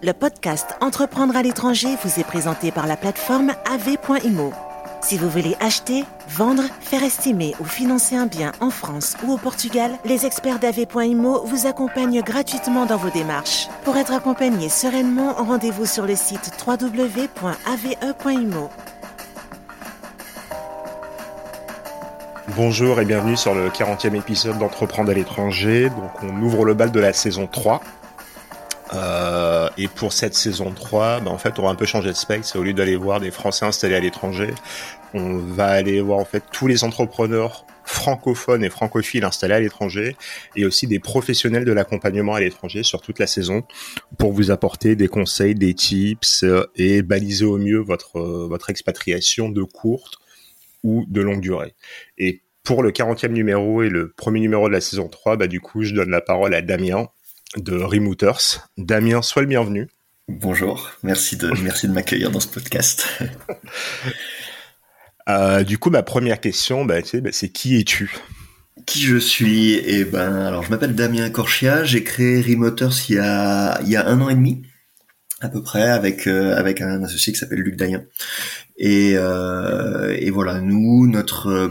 Le podcast Entreprendre à l'étranger vous est présenté par la plateforme AV.IMO. Si vous voulez acheter, vendre, faire estimer ou financer un bien en France ou au Portugal, les experts d'AV.IMO vous accompagnent gratuitement dans vos démarches. Pour être accompagné sereinement, rendez-vous sur le site www.ave.imo. Bonjour et bienvenue sur le 40e épisode d'Entreprendre à l'étranger. Donc on ouvre le bal de la saison 3. Et pour cette saison 3, en fait, on va un peu changer de spectre. Au lieu d'aller voir des Français installés à l'étranger, on va aller voir en fait tous les entrepreneurs francophones et francophiles installés à l'étranger et aussi des professionnels de l'accompagnement à l'étranger sur toute la saison pour vous apporter des conseils, des tips et baliser au mieux votre expatriation de courte ou de longue durée. Et pour le 40e numéro et le premier numéro de la saison 3, du coup, je donne la parole à Damien de Remooters. Damien, sois le bienvenu. Bonjour, merci de m'accueillir dans ce podcast. Du coup, ma première question, c'est qui es-tu ? Qui je suis ? Alors je m'appelle Damien Corchia, j'ai créé Remooters il y a 1 an et demi, à peu près, avec un associé qui s'appelle Luc Dayen. Et voilà, nous, notre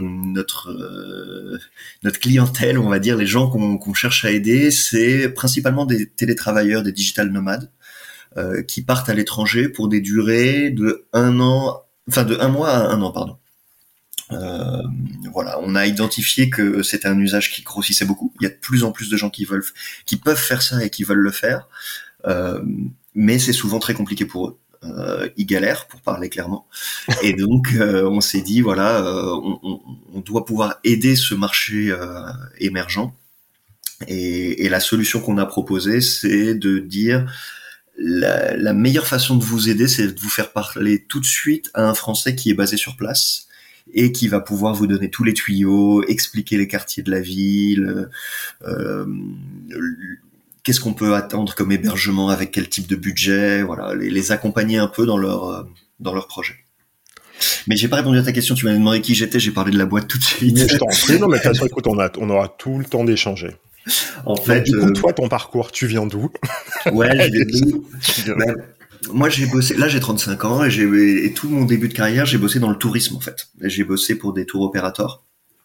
clientèle, on va dire, les gens qu'on cherche à aider, c'est principalement des télétravailleurs, des digital nomades, qui partent à l'étranger pour des durées de 1 mois à 1 an, pardon. Voilà, on a identifié que c'était un usage qui grossissait beaucoup. Il y a de plus en plus de gens qui peuvent faire ça et qui veulent le faire, mais c'est souvent très compliqué pour eux. Ils galèrent, pour parler clairement. Et donc, on s'est dit, voilà, on doit pouvoir aider ce marché émergent. Et la solution qu'on a proposée, c'est de dire la meilleure façon de vous aider, c'est de vous faire parler tout de suite à un Français qui est basé sur place et qui va pouvoir vous donner tous les tuyaux, expliquer les quartiers de la ville, qu'est-ce qu'on peut attendre comme hébergement, avec quel type de budget, voilà, les accompagner un peu dans leur projet. Mais j'ai pas répondu à ta question, tu m'as demandé qui j'étais, j'ai parlé de la boîte tout de suite. Mais je t'en prie, non, mais de toute façon, écoute, on aura tout le temps d'échanger. En fait, du coup, toi, ton parcours, tu viens d'où ? Ouais, je viens d'où ? Moi, j'ai bossé, là j'ai 35 ans, et tout mon début de carrière, j'ai bossé dans le tourisme, en fait. J'ai bossé pour des tours opérateurs.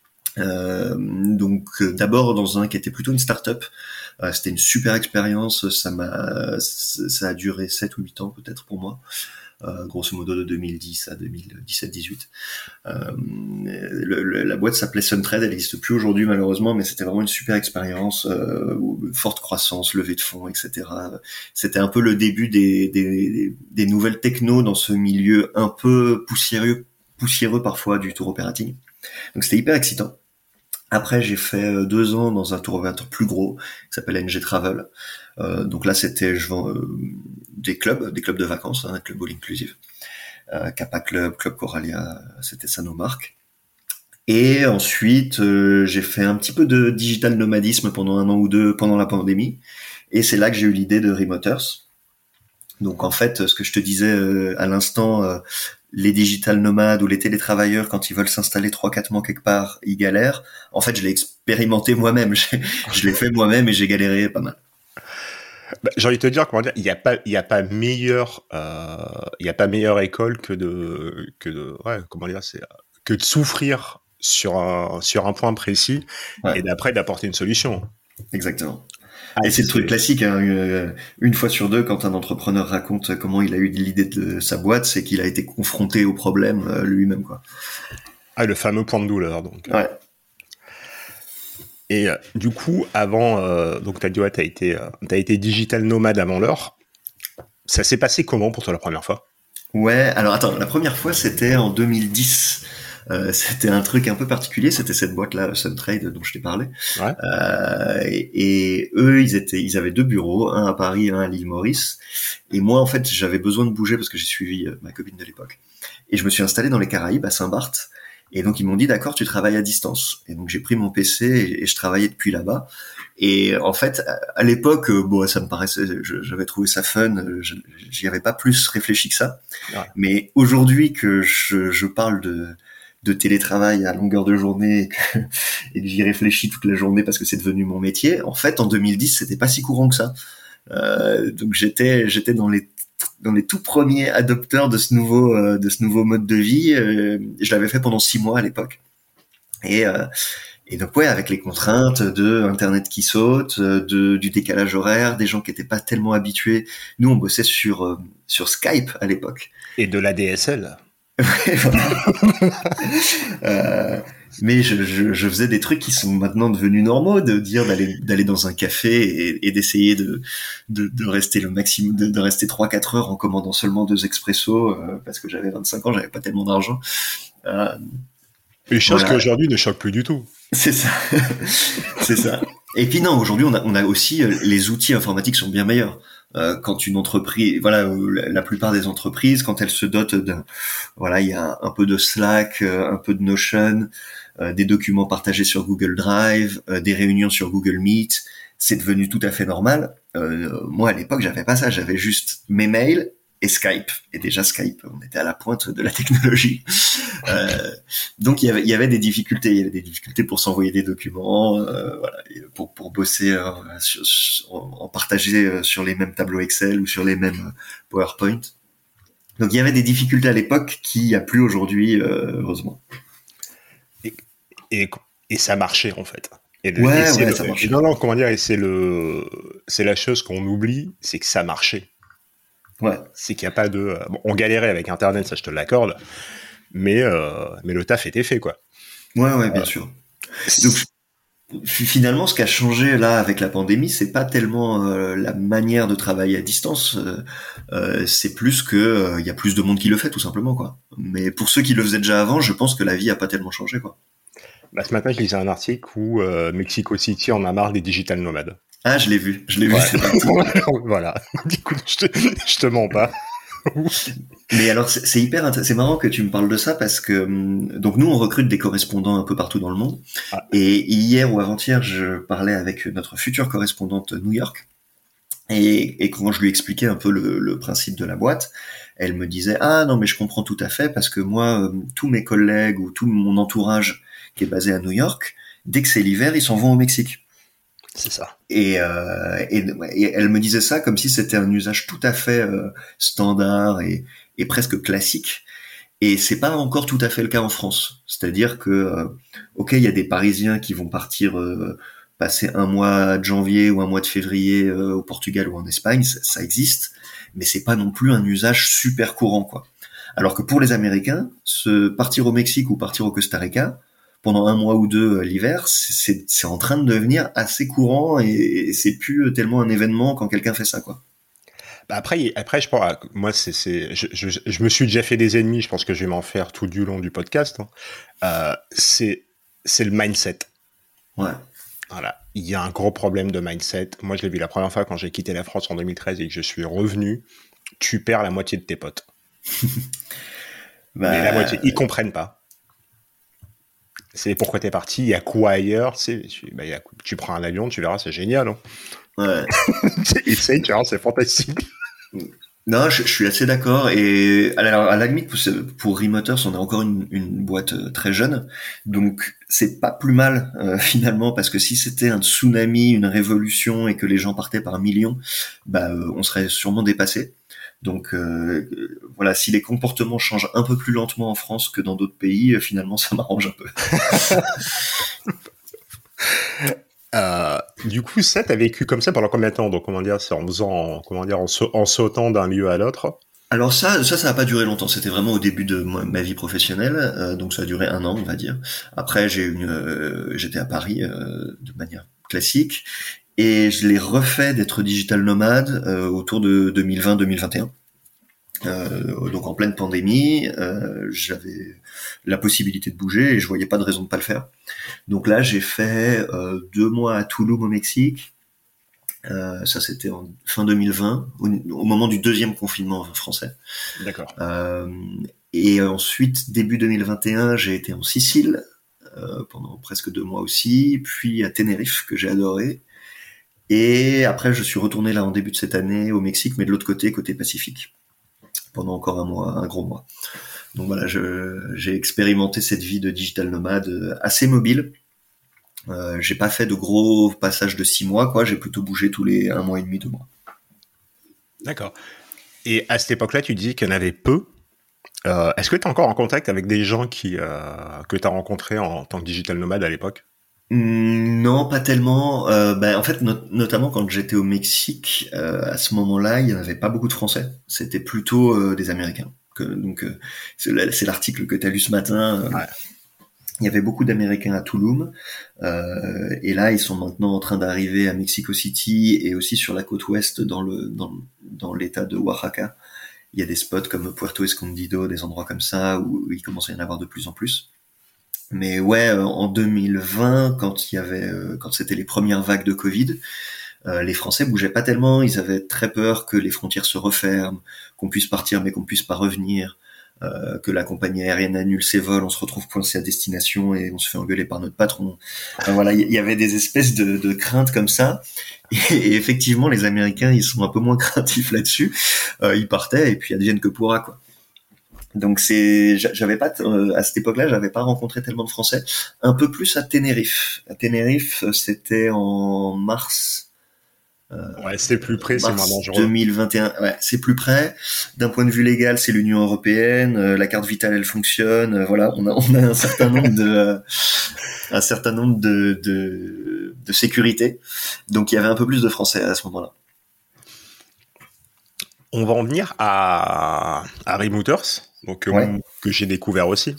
D'abord dans un qui était plutôt une start-up. C'était une super expérience, ça a duré 7 ou 8 ans peut-être pour moi, grosso modo de 2010 à 2017-18. La boîte s'appelait Suntrade, elle n'existe plus aujourd'hui malheureusement, mais c'était vraiment une super expérience, forte croissance, levée de fonds, etc. C'était un peu le début des nouvelles techno dans ce milieu un peu poussiéreux parfois du tour operating. Donc c'était hyper excitant. Après, j'ai fait 2 ans dans un tour opérateur plus gros, qui s'appelle NG Travel. Donc là, je vends des clubs de vacances, un club all inclusive. Kappa Club, Club Coralia, c'était ça nos marques. Et ensuite, j'ai fait un petit peu de digital nomadisme pendant 1 an ou 2 pendant la pandémie. Et c'est là que j'ai eu l'idée de Remooters. Donc en fait, ce que je te disais à l'instant, les digital nomades ou les télétravailleurs, quand ils veulent s'installer 3-4 mois quelque part, ils galèrent. En fait, je l'ai expérimenté moi-même. Je l'ai fait moi-même et j'ai galéré pas mal. J'ai envie de te dire, il y a pas meilleure école que de souffrir sur un point précis, ouais. Et d'après d'apporter une solution. Exactement. Et c'est le truc classique, hein, 1 fois sur 2, quand un entrepreneur raconte comment il a eu l'idée de sa boîte, c'est qu'il a été confronté au problème lui-même, quoi. Ah, le fameux point de douleur, donc. Ouais. Et du coup, avant, donc t'as dit, ouais, t'as été digital nomade avant l'heure. Ça s'est passé comment pour toi la première fois ? Ouais, alors attends, la première fois c'était en 2010. C'était un truc un peu particulier, c'était cette boîte-là, Suntrade, dont je t'ai parlé. Ouais. Et eux, ils avaient 2 bureaux, un à Paris, un à l'île Maurice. Et moi, en fait, j'avais besoin de bouger parce que j'ai suivi ma copine de l'époque. Et je me suis installé dans les Caraïbes, à Saint-Barth. Et donc, ils m'ont dit, d'accord, tu travailles à distance. Et donc, j'ai pris mon PC et je travaillais depuis là-bas. Et en fait, à l'époque, ça me paraissait, j'avais trouvé ça fun, j'y avais pas plus réfléchi que ça. Ouais. Mais aujourd'hui que je parle de télétravail à longueur de journée et que j'y réfléchis toute la journée parce que c'est devenu mon métier, en fait, en 2010, c'était pas si courant que ça. Donc j'étais dans les tout premiers adopteurs de ce nouveau mode de vie. Je l'avais fait pendant 6 mois à l'époque. Et donc ouais, avec les contraintes de Internet qui saute, du décalage horaire, des gens qui étaient pas tellement habitués. Nous, on bossait sur Skype à l'époque. Et de l'ADSL. Ouais, voilà. Mais je faisais des trucs qui sont maintenant devenus normaux, de dire d'aller dans un café et d'essayer de rester le maximum, de rester 3-4 heures en commandant seulement 2 expressos, parce que j'avais 25 ans, j'avais pas tellement d'argent. Une chose Voilà. qui aujourd'hui ne choque plus du tout. C'est ça. C'est ça. Et puis non, aujourd'hui on a aussi les outils informatiques sont bien meilleurs. Quand une entreprise, voilà, la plupart des entreprises, quand elles se dotent voilà, il y a un peu de Slack, un peu de Notion, des documents partagés sur Google Drive, des réunions sur Google Meet, c'est devenu tout à fait normal. Moi à l'époque j'avais pas ça, j'avais juste mes mails et Skype. Et déjà Skype, on était à la pointe de la technologie. Donc il y avait des difficultés. Il y avait des difficultés pour s'envoyer des documents, voilà, pour bosser, en partager sur les mêmes tableaux Excel ou sur les mêmes PowerPoint. Donc il y avait des difficultés à l'époque qu'il n'y a plus aujourd'hui, heureusement. Et ça marchait en fait. Ça marchait. Non, comment dire, c'est la chose qu'on oublie, c'est que ça marchait. Ouais. C'est qu'il n'y a pas de... Bon, on galérait avec Internet, ça je te l'accorde, mais le taf était fait, quoi. Ouais, bien sûr. Donc, finalement, ce qui a changé là avec la pandémie, c'est pas tellement la manière de travailler à distance, c'est plus que il y a plus de monde qui le fait, tout simplement, quoi. Mais pour ceux qui le faisaient déjà avant, je pense que la vie a pas tellement changé, quoi. Bah, ce matin, je lisais un article où Mexico City en a marre des digital nomades. Ah, je l'ai vu, Ouais. cet article. Voilà. Du coup, je te mens pas. Mais alors, c'est marrant que tu me parles de ça parce que donc nous on recrute des correspondants un peu partout dans le monde. Ah. Et hier ou avant-hier, je parlais avec notre future correspondante New York. Et quand je lui expliquais un peu le principe de la boîte, elle me disait ah non mais je comprends tout à fait parce que moi tous mes collègues ou tout mon entourage qui est basé à New York, dès que c'est l'hiver, ils s'en vont au Mexique. C'est ça. Et elle me disait ça comme si c'était un usage tout à fait standard et presque classique. Et c'est pas encore tout à fait le cas en France. C'est-à-dire que, ok, il y a des Parisiens qui vont partir passer un mois de janvier ou un mois de février au Portugal ou en Espagne, ça existe, mais c'est pas non plus un usage super courant, quoi. Alors que pour les Américains, partir au Mexique ou partir au Costa Rica, pendant un mois ou deux l'hiver, c'est en train de devenir assez courant et c'est plus tellement un événement quand quelqu'un fait ça, quoi. Bah après, je pense, moi, je me suis déjà fait des ennemis, je pense que je vais m'en faire tout du long du podcast. C'est le mindset. Ouais. Voilà. Il y a un gros problème de mindset. Moi, je l'ai vu la première fois quand j'ai quitté la France en 2013 et que je suis revenu. Tu perds la moitié de tes potes. Mais la moitié, ils comprennent pas. C'est pourquoi t'es parti, il y a quoi ailleurs, tu prends un avion, tu verras, c'est génial. Hein. Ouais. Essaye, tu verras, c'est fantastique. Non, je suis assez d'accord. Et alors, à la limite, pour Remoters, on a encore une boîte très jeune, donc c'est pas plus mal finalement, parce que si c'était un tsunami, une révolution et que les gens partaient par millions, on serait sûrement dépassé. Donc voilà, si les comportements changent un peu plus lentement en France que dans d'autres pays, finalement ça m'arrange un peu. Du coup, ça, t'as vécu comme ça pendant combien de temps? Donc, comment dire, c'est en faisant, en sautant d'un lieu à l'autre? Alors ça a pas duré longtemps. C'était vraiment au début de ma vie professionnelle, donc ça a duré 1 an, on va dire. Après, j'étais à Paris de manière classique. Et je l'ai refait d'être digital nomade autour de 2020-2021. Donc en pleine pandémie, j'avais la possibilité de bouger et je voyais pas de raison de pas le faire. Donc là, j'ai fait 2 mois à Tulum au Mexique. Ça c'était en fin 2020, au moment du deuxième confinement français. D'accord. Et ensuite, début 2021, j'ai été en Sicile pendant presque 2 mois aussi, puis à Tenerife que j'ai adoré. Et après, je suis retourné là en début de cette année au Mexique, mais de l'autre côté Pacifique, pendant encore un gros mois. Donc voilà, j'ai expérimenté cette vie de digital nomade assez mobile. J'ai pas fait de gros passages de 6 mois, quoi. J'ai plutôt bougé tous les 1 mois et demi, 2 mois. D'accord. Et à cette époque-là, tu dis qu'il y en avait peu. Est-ce que tu es encore en contact avec des gens que tu as rencontrés en tant que digital nomade à l'époque? Non, pas tellement. En fait, notamment quand j'étais au Mexique, à ce moment-là, il y en avait pas beaucoup de Français. C'était plutôt des Américains. C'est l'article que tu as lu ce matin. Ouais. Il y avait beaucoup d'Américains à Tulum, et là ils sont maintenant en train d'arriver à Mexico City et aussi sur la côte ouest dans l'état de Oaxaca. Il y a des spots comme Puerto Escondido, des endroits comme ça où il commence à y en avoir de plus en plus. Mais ouais, en 2020, quand c'était les premières vagues de Covid, les Français bougeaient pas tellement. Ils avaient très peur que les frontières se referment, qu'on puisse partir mais qu'on puisse pas revenir. Que la compagnie aérienne annule ses vols, on se retrouve coincé à destination et on se fait engueuler par notre patron. Enfin, voilà, il y avait des espèces de craintes comme ça. Et effectivement, les Américains, ils sont un peu moins craintifs là-dessus. Ils partaient et puis advienne que pourra, quoi. Donc j'avais pas à cette époque-là, j'avais pas rencontré tellement de Français. Un peu plus à Tenerife. À Tenerife, c'était en mars. Ouais, c'est plus près, c'est moins dangereux. 2021, ouais, c'est plus près. D'un point de vue légal, c'est l'Union européenne. La carte vitale, elle fonctionne. Voilà, on a un certain nombre de sécurité. Donc il y avait un peu plus de Français à ce moment-là. On va en venir à Remooters, donc Ouais. que j'ai découvert aussi,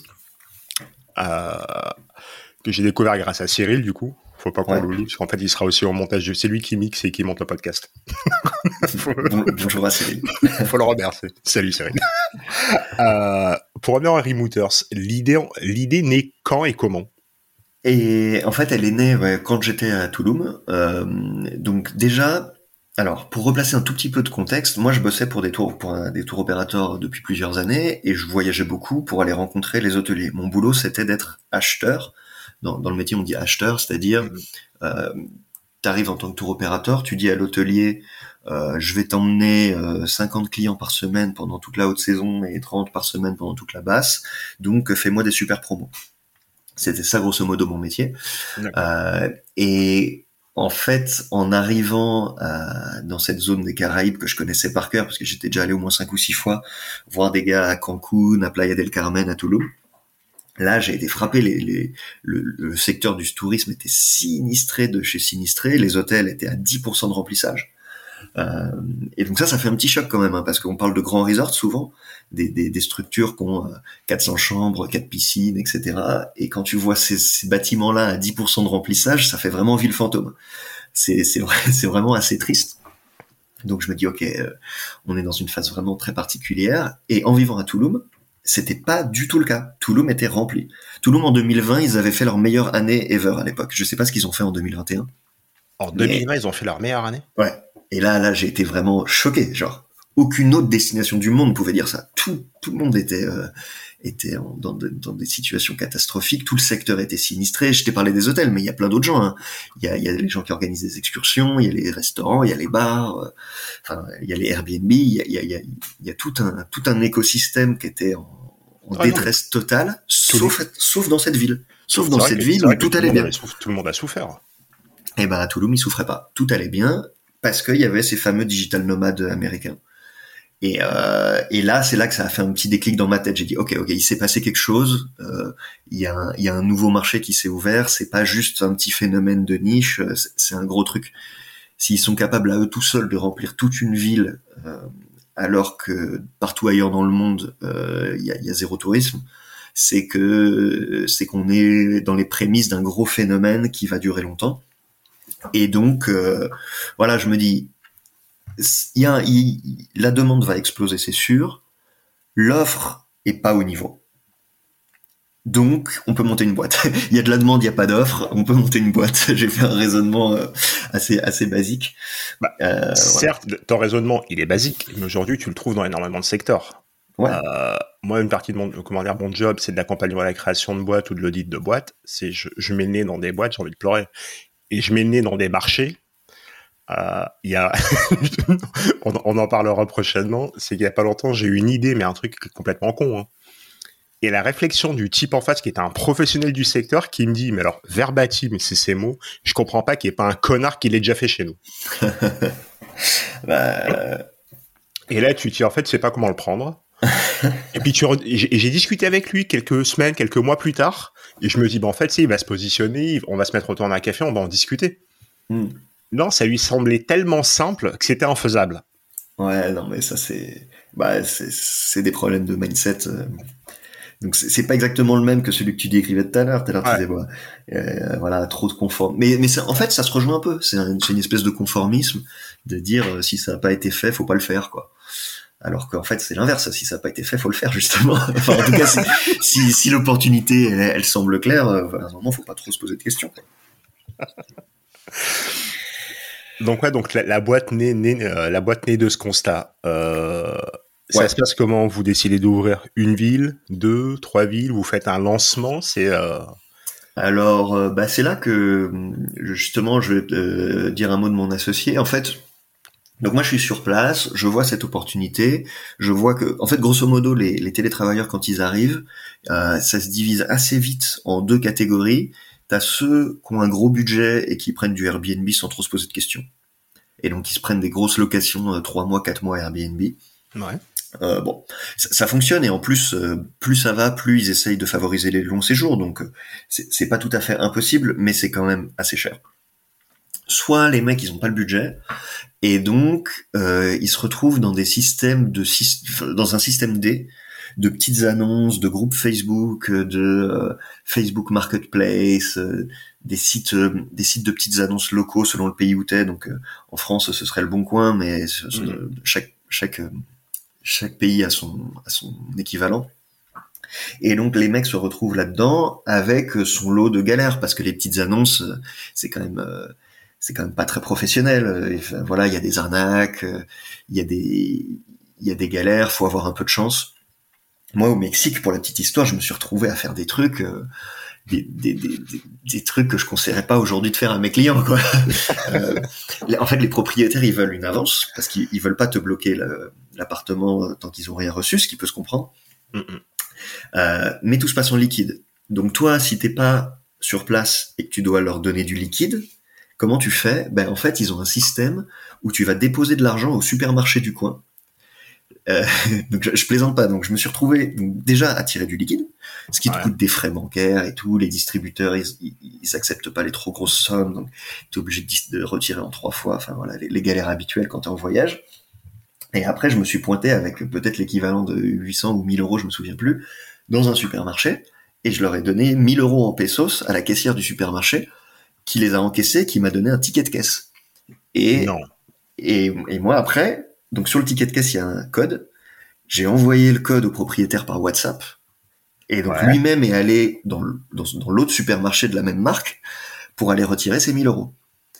que j'ai découvert grâce à Cyril du coup. Faut pas qu'on Ouais. l'oublie parce qu'en fait il sera aussi au montage. C'est lui qui mixe et qui monte le podcast. Bonjour à Cyril. Faut le remercier. Salut Cyril. Pour revenir à Remooters, l'idée naît quand et comment? Et en fait, elle est née quand j'étais à Tulum. Donc déjà, alors pour replacer un tout petit peu de contexte, moi je bossais pour des tours opérateurs depuis plusieurs années et je voyageais beaucoup pour aller rencontrer les hôteliers. Mon boulot, c'était d'être acheteur. Dans le métier, on dit acheteur, c'est-à-dire t'arrives en tant que tour opérateur, tu dis à l'hôtelier je vais t'emmener 50 clients par semaine pendant toute la haute saison et 30 par semaine pendant toute la basse, donc fais-moi des super promos. C'était ça grosso modo mon métier. Et en fait, en arrivant dans cette zone des Caraïbes que je connaissais par cœur, parce que j'étais déjà allé au moins 5 ou 6 fois, voir des gars à Cancun, à Playa del Carmen, à Tulum, là j'ai été frappé. Le secteur du tourisme était sinistré de chez sinistré, les hôtels étaient à 10% de remplissage. Et donc ça fait un petit choc quand même, hein, parce qu'on parle de grands resorts souvent, des structures qui ont 400 chambres, 4 piscines, etc. Et quand tu vois ces bâtiments-là à 10% de remplissage, ça fait vraiment ville fantôme. C'est vraiment assez triste. Donc je me dis ok, on est dans une phase vraiment très particulière. Et en vivant à Tulum, c'était pas du tout le cas. Tulum était rempli. Tulum en 2020, ils avaient fait leur meilleure année ever à l'époque. Je sais pas ce qu'ils ont fait en 2021. En 2020, ils ont fait leur meilleure année. Ouais. Et là, j'ai été vraiment choqué. Genre, aucune autre destination du monde pouvait dire ça. Tout le monde était dans des situations catastrophiques. Tout le secteur était sinistré. Je t'ai parlé des hôtels, mais il y a plein d'autres gens. Hein. Il y a les gens qui organisent des excursions, il y a les restaurants, il y a les bars, il y a les Airbnb. Il y a tout un écosystème qui était en détresse totale, sauf dans cette ville. Sauf dans cette ville où tout allait bien. Tout le monde a souffert. Et ben à Tulum, il souffrait pas. Tout allait bien parce qu'il y avait ces fameux digital nomades américains. Et là, c'est là que ça a fait un petit déclic dans ma tête. J'ai dit, ok, il s'est passé quelque chose. Il y a un nouveau marché qui s'est ouvert. C'est pas juste un petit phénomène de niche. C'est un gros truc. S'ils sont capables à eux tout seuls de remplir toute une ville, alors que partout ailleurs dans le monde, il y a zéro tourisme, c'est qu'on est dans les prémices d'un gros phénomène qui va durer longtemps. Et donc, voilà, je me dis, la demande va exploser, c'est sûr. L'offre est pas au niveau. Donc, on peut monter une boîte. Il y a de la demande, il y a pas d'offre. On peut monter une boîte. J'ai fait un raisonnement assez basique. Certes, voilà. Ton raisonnement, il est basique, mais aujourd'hui, tu le trouves dans énormément de secteurs. Ouais. Moi, une partie de mon job, c'est de l'accompagnement à la création de boîtes ou de l'audit de boîtes. C'est je mets le nez dans des boîtes, j'ai envie de pleurer. Et je mets le nez dans des marchés. On en parlera prochainement. C'est qu'il y a pas longtemps, j'ai eu une idée, mais un truc complètement con. Hein. Et la réflexion du type en face, qui était un professionnel du secteur, qui me dit, mais alors, verbatim, c'est ces mots, je comprends pas qu'il n'y ait pas un connard qui l'ait déjà fait chez nous. Et là, tu te dis, en fait, tu sais pas comment le prendre. Et puis j'ai discuté avec lui quelques semaines, quelques mois plus tard, et je me dis, en fait, il va se positionner, on va se mettre autour d'un café, on va en discuter. Non, ça lui semblait tellement simple que c'était infaisable. Ouais, non, mais ça c'est des problèmes de mindset. Donc c'est pas exactement le même que celui que tu décrivais tout à l'heure. Tout à l'heure, tu disais voilà, trop de confort. Mais en fait, ça se rejoint un peu. C'est une espèce de conformisme de dire si ça n'a pas été fait, faut pas le faire, quoi. Alors qu'en fait, c'est l'inverse. Si ça n'a pas été fait, faut le faire, justement. Enfin, en tout cas, si l'opportunité, elle semble claire, à un moment, faut pas trop se poser de questions. Donc la boîte naît de ce constat. Ça se passe comment? Vous décidez d'ouvrir une ville, 2, 3 villes, vous faites un lancement, Alors, c'est là que justement, je vais te dire un mot de mon associé. En fait, donc moi je suis sur place, je vois cette opportunité, je vois que, en fait, grosso modo, les télétravailleurs quand ils arrivent, ça se divise assez vite en 2 catégories. T'as ceux qui ont un gros budget et qui prennent du Airbnb sans trop se poser de questions. Et donc ils se prennent des grosses locations, 3 mois, 4 mois Airbnb. Ouais. Bon, ça fonctionne, et en plus, plus ça va, plus ils essayent de favoriser les longs séjours. Donc c'est pas tout à fait impossible, mais c'est quand même assez cher. Soit les mecs ils ont pas le budget, et donc ils se retrouvent dans des systèmes dans un système D de petites annonces, de groupes Facebook, de Facebook Marketplace, des sites de petites annonces locaux selon le pays où t'es. Donc en France ce serait le Bon Coin, mais chaque pays a son équivalent. Et donc les mecs se retrouvent là-dedans avec son lot de galères, parce que les petites annonces, c'est quand même pas très professionnel. Enfin, voilà, il y a des arnaques, il y a des galères, faut avoir un peu de chance. Moi, au Mexique, pour la petite histoire, je me suis retrouvé à faire des trucs, des trucs que je conseillerais pas aujourd'hui de faire à mes clients, quoi. En fait, les propriétaires, ils veulent une avance parce qu'ils veulent pas te bloquer l'appartement tant qu'ils ont rien reçu, ce qui peut se comprendre. Mais tout se passe en liquide. Donc toi, si t'es pas sur place et que tu dois leur donner du liquide, comment tu fais? En fait, ils ont un système où tu vas déposer de l'argent au supermarché du coin. Donc je plaisante pas. Donc je me suis retrouvé déjà à tirer du liquide, ce qui te coûte des frais bancaires et tout. Les distributeurs, ils acceptent pas les trop grosses sommes, donc t'es obligé de retirer en 3 fois. Enfin voilà, les galères habituelles quand t'es en voyage. Et après, je me suis pointé avec peut-être l'équivalent de 800 ou 1000 euros, je me souviens plus, dans un supermarché, et je leur ai donné 1000 euros en pesos à la caissière du supermarché, qui les a encaissés, qui m'a donné un ticket de caisse. Et moi après, donc sur le ticket de caisse, il y a un code. J'ai envoyé le code au propriétaire par WhatsApp. Et donc lui-même est allé dans l'autre supermarché de la même marque pour aller retirer ses 1000 euros.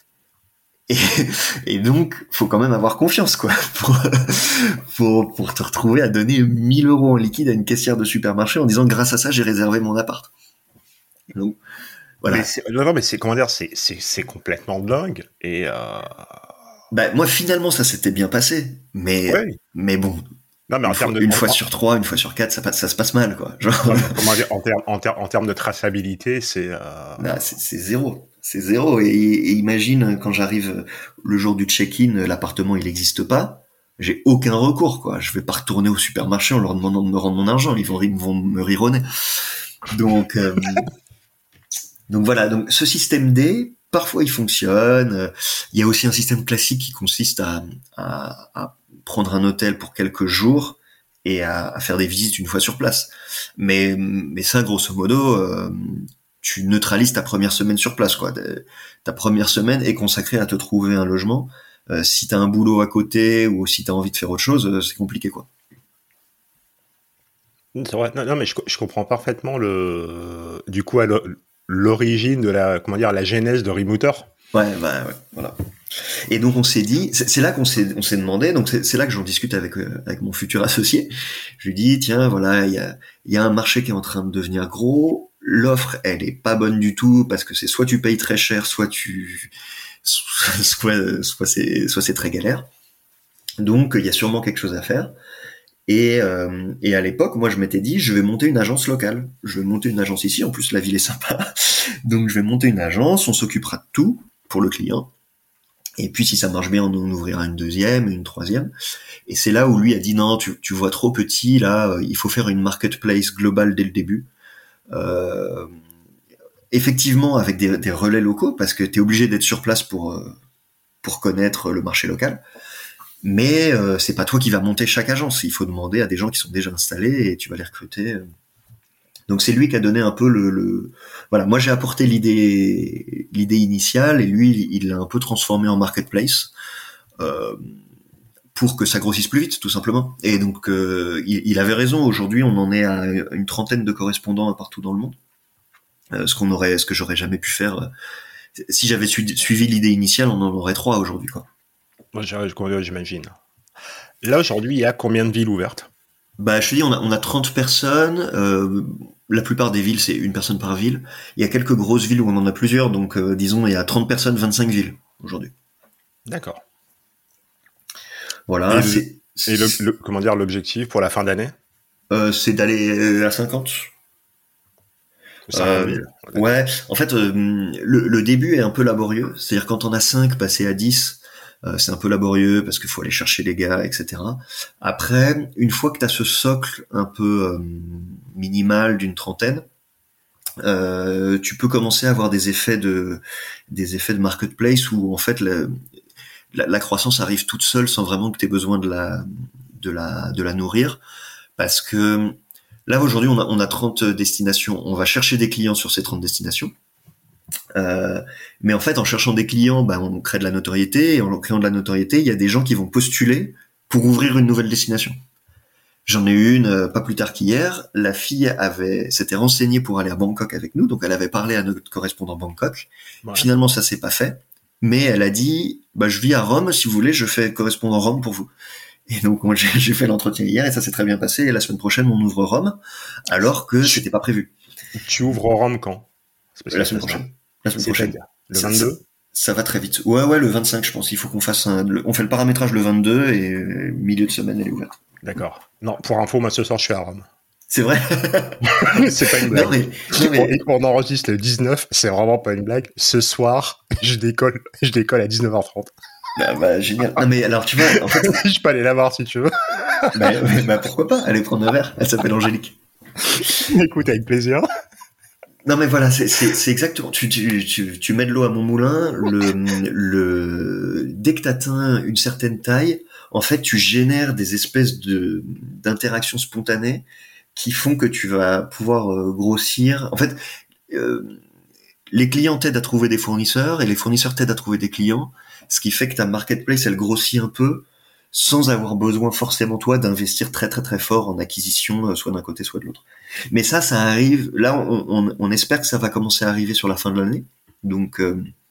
Et donc, faut quand même avoir confiance, quoi, pour te retrouver à donner 1000 euros en liquide à une caissière de supermarché en disant grâce à ça, j'ai réservé mon appart. Donc, voilà. Mais c'est comment dire, c'est complètement dingue. Et moi, finalement, ça s'était bien passé, mais bon. Non, mais une fois sur 3, une fois sur 4, ça se passe mal, quoi. Genre... Comment dire, en termes de traçabilité, c'est zéro. C'est zéro. Et imagine, quand j'arrive le jour du check-in, l'appartement, il n'existe pas. J'ai aucun recours, quoi. Je vais pas retourner au supermarché en leur demandant de me rendre mon argent. Ils vont me rironner. Donc voilà. Donc, ce système D, parfois, il fonctionne. Il y a aussi un système classique qui consiste à prendre un hôtel pour quelques jours et à faire des visites une fois sur place. Mais ça, grosso modo, tu neutralises ta première semaine sur place, quoi. Ta première semaine est consacrée à te trouver un logement. Si t'as un boulot à côté ou si t'as envie de faire autre chose, c'est compliqué, quoi. C'est vrai. Non, mais je comprends parfaitement du coup, l'origine de la genèse de Remoter. Ouais, voilà. Et donc on s'est dit, c'est là qu'on s'est demandé, donc c'est là que j'en discute avec mon futur associé. Je lui dis, tiens, voilà, il y a un marché qui est en train de devenir gros. L'offre, elle est pas bonne du tout parce que c'est soit tu payes très cher, soit c'est très galère. Donc il y a sûrement quelque chose à faire. Et à l'époque, moi je m'étais dit, je vais monter une agence locale. Je vais monter une agence ici. En plus, la ville est sympa. Donc je vais monter une agence. On s'occupera de tout pour le client. Et puis si ça marche bien, on en ouvrira une deuxième, une troisième. Et c'est là où lui a dit non, tu vois trop petit, là, il faut faire une marketplace globale dès le début. Euh, Effectivement avec des relais locaux, parce que tu es obligé d'être sur place pour connaître le marché local. Mais c'est pas toi qui vas monter chaque agence. Il faut demander à des gens qui sont déjà installés et tu vas les recruter. Donc c'est lui qui a donné un peu voilà. Moi j'ai apporté l'idée initiale et lui il l'a un peu transformé en marketplace euh, pour que ça grossisse plus vite tout simplement. Et donc il avait raison. Aujourd'hui on en est à une trentaine de correspondants partout dans le monde. Ce que j'aurais jamais pu faire si j'avais suivi l'idée initiale. On en aurait 3 aujourd'hui quoi. Moi, j'imagine. Là, aujourd'hui, il y a combien de villes ouvertes? Bah, je te dis, on a 30 personnes. La plupart des villes, c'est une personne par ville. Il y a quelques grosses villes où on en a plusieurs. Donc, disons, il y a 30 personnes, 25 villes aujourd'hui. D'accord. Voilà. Et comment dire, l'objectif pour la fin d'année? C'est d'aller à 50. 50 000. Ouais. En fait, le début est un peu laborieux. C'est-à-dire, quand on a 5, passer à 10, c'est un peu laborieux parce qu'il faut aller chercher les gars, etc. Après, une fois que tu as ce socle un peu minimal d'une trentaine, tu peux commencer à avoir des effets de marketplace où en fait la croissance arrive toute seule sans vraiment que tu aies besoin de la nourrir, parce que là aujourd'hui on a 30 destinations, on va chercher des clients sur ces 30 destinations. Mais en fait, en cherchant des clients, on crée de la notoriété, et en créant de la notoriété, il y a des gens qui vont postuler pour ouvrir une nouvelle destination. J'en ai eu une pas plus tard qu'hier. La fille s'était renseignée pour aller à Bangkok avec nous, donc elle avait parlé à notre correspondant Bangkok. Ouais. Finalement, ça s'est pas fait, mais elle a dit je vis à Rome, si vous voulez, je fais correspondant Rome pour vous. Et donc moi j'ai fait l'entretien hier et ça s'est très bien passé. Et la semaine prochaine, on ouvre Rome, alors que c'était pas prévu. Tu ouvres Rome quand? La semaine prochaine. La semaine prochaine. Le 22? Ça va très vite. Ouais, le 25, je pense. Il faut qu'on fasse on fait le paramétrage le 22 et milieu de semaine, elle est ouverte. D'accord. Non, pour info, moi ce soir, je suis à Rome. C'est vrai? C'est pas une blague. On enregistre le 19, c'est vraiment pas une blague. Ce soir, je décolle à 19h30. Génial. Non, mais alors, tu vois, en fait. Je peux aller la voir si tu veux. Pourquoi pas? Allez prendre un verre. Elle s'appelle Angélique. Écoute, avec plaisir. Non, mais voilà, c'est exactement. Tu mets de l'eau à mon moulin. Dès que t'atteins une certaine taille, en fait, tu génères des espèces d'interactions spontanées qui font que tu vas pouvoir grossir. En fait, les clients t'aident à trouver des fournisseurs et les fournisseurs t'aident à trouver des clients, ce qui fait que ta marketplace, elle grossit un peu sans avoir besoin forcément toi d'investir très très très fort en acquisition, soit d'un côté soit de l'autre. Mais ça arrive. Là, on espère que ça va commencer à arriver sur la fin de l'année. Donc,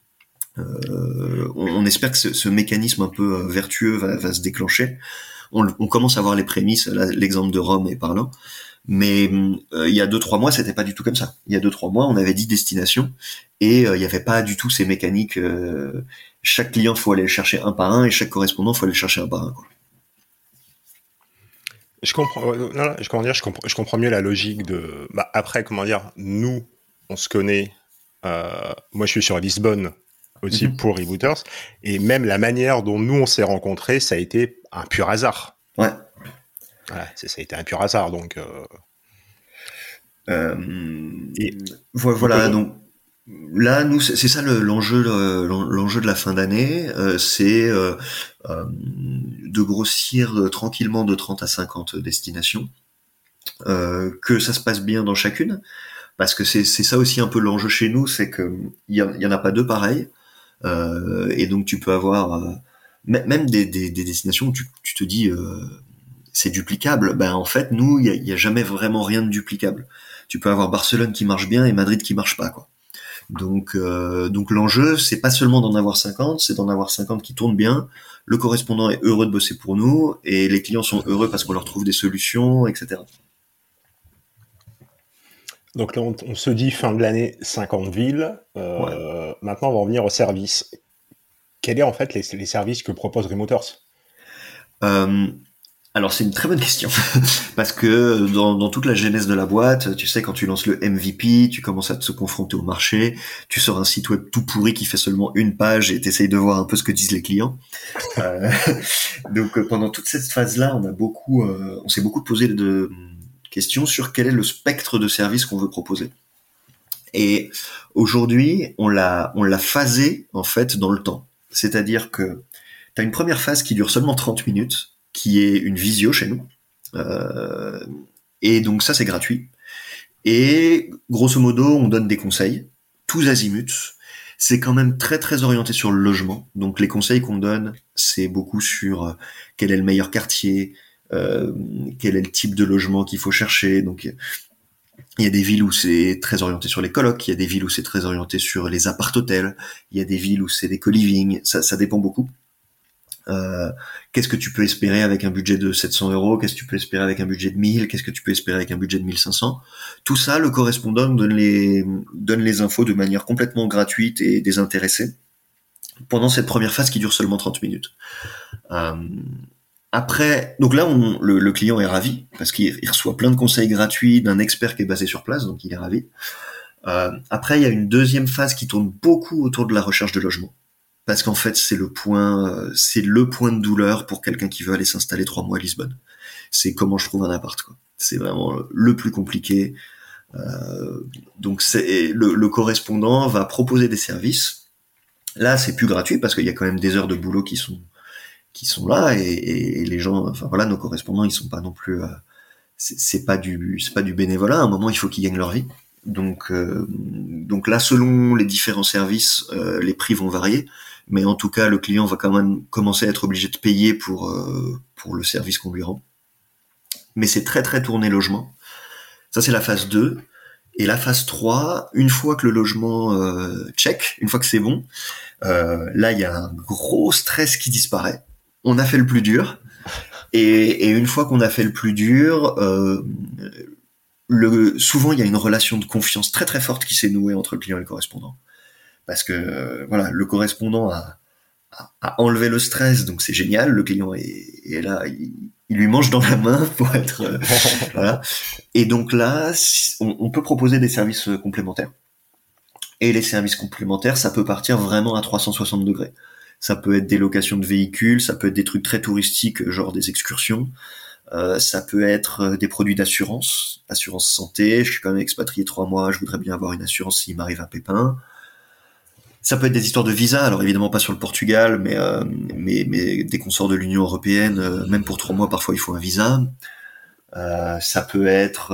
on espère que ce mécanisme un peu vertueux va se déclencher. On commence à voir les prémices. Là, l'exemple de Rome est parlant. Mais il y a 2-3 mois, c'était pas du tout comme ça. Il y a 2-3 mois, on avait 10 destinations et il y avait pas du tout ces mécaniques. Chaque client, faut aller le chercher un par un et chaque correspondant, faut aller le chercher un par un. Quoi. Je comprends. Je comprends mieux la logique de. Après, comment dire, nous, on se connaît. Moi, je suis sur Lisbonne aussi pour Rebooters, et même la manière dont nous on s'est rencontrés, ça a été un pur hasard. Ouais. Voilà, ça a été un pur hasard, donc. Voilà, donc là, nous, c'est ça l'enjeu de la fin d'année, c'est de grossir tranquillement de 30 à 50 destinations, que ça se passe bien dans chacune, parce que c'est ça aussi un peu l'enjeu chez nous, c'est que il y en a pas deux pareils, et donc tu peux avoir même des destinations où tu te dis c'est duplicable. En fait, nous, il y a jamais vraiment rien de duplicable. Tu peux avoir Barcelone qui marche bien et Madrid qui marche pas, quoi. Donc l'enjeu, c'est pas seulement d'en avoir 50, c'est d'en avoir 50 qui tournent bien. Le correspondant est heureux de bosser pour nous et les clients sont heureux parce qu'on leur trouve des solutions, etc. Donc là, on se dit fin de l'année 50 villes. Ouais. Maintenant, on va revenir au service. Quels sont en fait les services que propose Remoters ? Alors c'est une très bonne question parce que dans toute la genèse de la boîte, tu sais, quand tu lances le MVP, tu commences à te confronter au marché, tu sors un site web tout pourri qui fait seulement une page et t'essayes de voir un peu ce que disent les clients. Euh, donc pendant toute cette phase-là, on s'est beaucoup posé de questions sur quel est le spectre de services qu'on veut proposer. Et aujourd'hui, on l'a phasé en fait dans le temps. C'est-à-dire que tu as une première phase qui dure seulement 30 minutes, qui est une visio chez nous. Euh, et donc ça, c'est gratuit. Et grosso modo, on donne des conseils, tous azimuts. C'est quand même très très orienté sur le logement. Donc les conseils qu'on donne, c'est beaucoup sur quel est le meilleur quartier, quel est le type de logement qu'il faut chercher. Donc il y a des villes où c'est très orienté sur les colocs, il y a des villes où c'est très orienté sur les appart-hôtels, il y a des villes où c'est des co-living, ça dépend beaucoup. Qu'est-ce que tu peux espérer avec un budget de 700 euros? Qu'est-ce que tu peux espérer avec un budget de 1000? Qu'est-ce que tu peux espérer avec un budget de 1500? Tout ça, le correspondant donne les infos de manière complètement gratuite et désintéressée pendant cette première phase qui dure seulement 30 minutes. Euh, Après, donc là, le client est ravi parce qu'il reçoit plein de conseils gratuits d'un expert qui est basé sur place, donc il est ravi. Après, il y a une deuxième phase qui tourne beaucoup autour de la recherche de logement. Parce qu'en fait, c'est le point de douleur pour quelqu'un qui veut aller s'installer 3 mois à Lisbonne. C'est comment je trouve un appart, quoi. C'est vraiment le plus compliqué. Donc, le correspondant va proposer des services. Là, c'est plus gratuit parce qu'il y a quand même des heures de boulot qui sont là et les gens, enfin voilà, nos correspondants, ils sont pas non plus, c'est pas du bénévolat. À un moment, il faut qu'ils gagnent leur vie. Donc là, selon les différents services, les prix vont varier. Mais en tout cas, le client va quand même commencer à être obligé de payer pour le service qu'on lui rend. Mais c'est très très tourné logement. Ça, c'est la phase 2. Et la phase 3, une fois que le logement check, une fois que c'est bon, là, il y a un gros stress qui disparaît. On a fait le plus dur. Et une fois qu'on a fait le plus dur, souvent, il y a une relation de confiance très très forte qui s'est nouée entre le client et le correspondant. Parce que voilà, le correspondant a enlevé le stress, donc c'est génial. Le client est là, il lui mange dans la main pour être voilà. Et donc là, on peut proposer des services complémentaires. Et les services complémentaires, ça peut partir vraiment à 360 degrés. Ça peut être des locations de véhicules, ça peut être des trucs très touristiques, genre des excursions. Ça peut être des produits d'assurance, assurance santé. Je suis quand même expatrié 3 mois, je voudrais bien avoir une assurance s'il m'arrive un pépin. Ça peut être des histoires de visa, alors évidemment pas sur le Portugal, mais dès qu'on sort de l'Union européenne, même pour 3 mois, parfois il faut un visa. Ça peut être,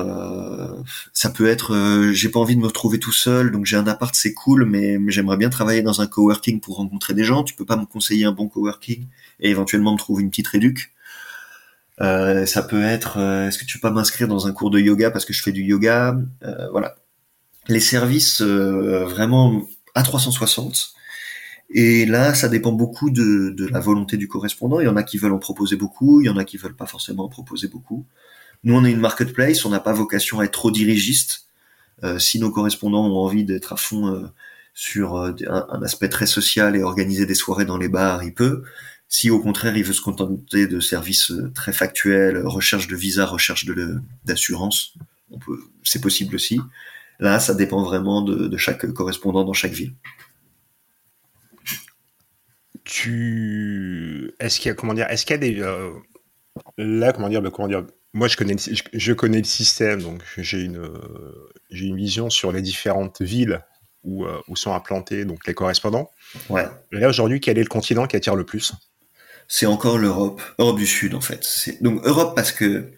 j'ai pas envie de me retrouver tout seul, donc j'ai un appart, c'est cool, mais j'aimerais bien travailler dans un coworking pour rencontrer des gens. Tu peux pas me conseiller un bon coworking et éventuellement me trouver une petite réduc. Ça peut être, est-ce que tu peux pas m'inscrire dans un cours de yoga parce que je fais du yoga. Voilà, les services vraiment à 360. Et là, ça dépend beaucoup de la volonté du correspondant. Il y en a qui veulent en proposer beaucoup, il y en a qui veulent pas forcément en proposer beaucoup. Nous, on est une marketplace, on n'a pas vocation à être trop dirigiste. Si nos correspondants ont envie d'être à fond sur un aspect très social et organiser des soirées dans les bars, il peut. Si au contraire, il veut se contenter de services très factuels, recherche de visa, recherche d'assurance, c'est possible aussi. Là, ça dépend vraiment de chaque correspondant dans chaque ville. Est-ce qu'il y a, des, là, moi, je connais le système, donc j'ai une vision sur les différentes villes où sont implantés donc les correspondants. Ouais. Et là, aujourd'hui, quel est le continent qui attire le plus? C'est encore Europe du Sud en fait. Donc Europe parce que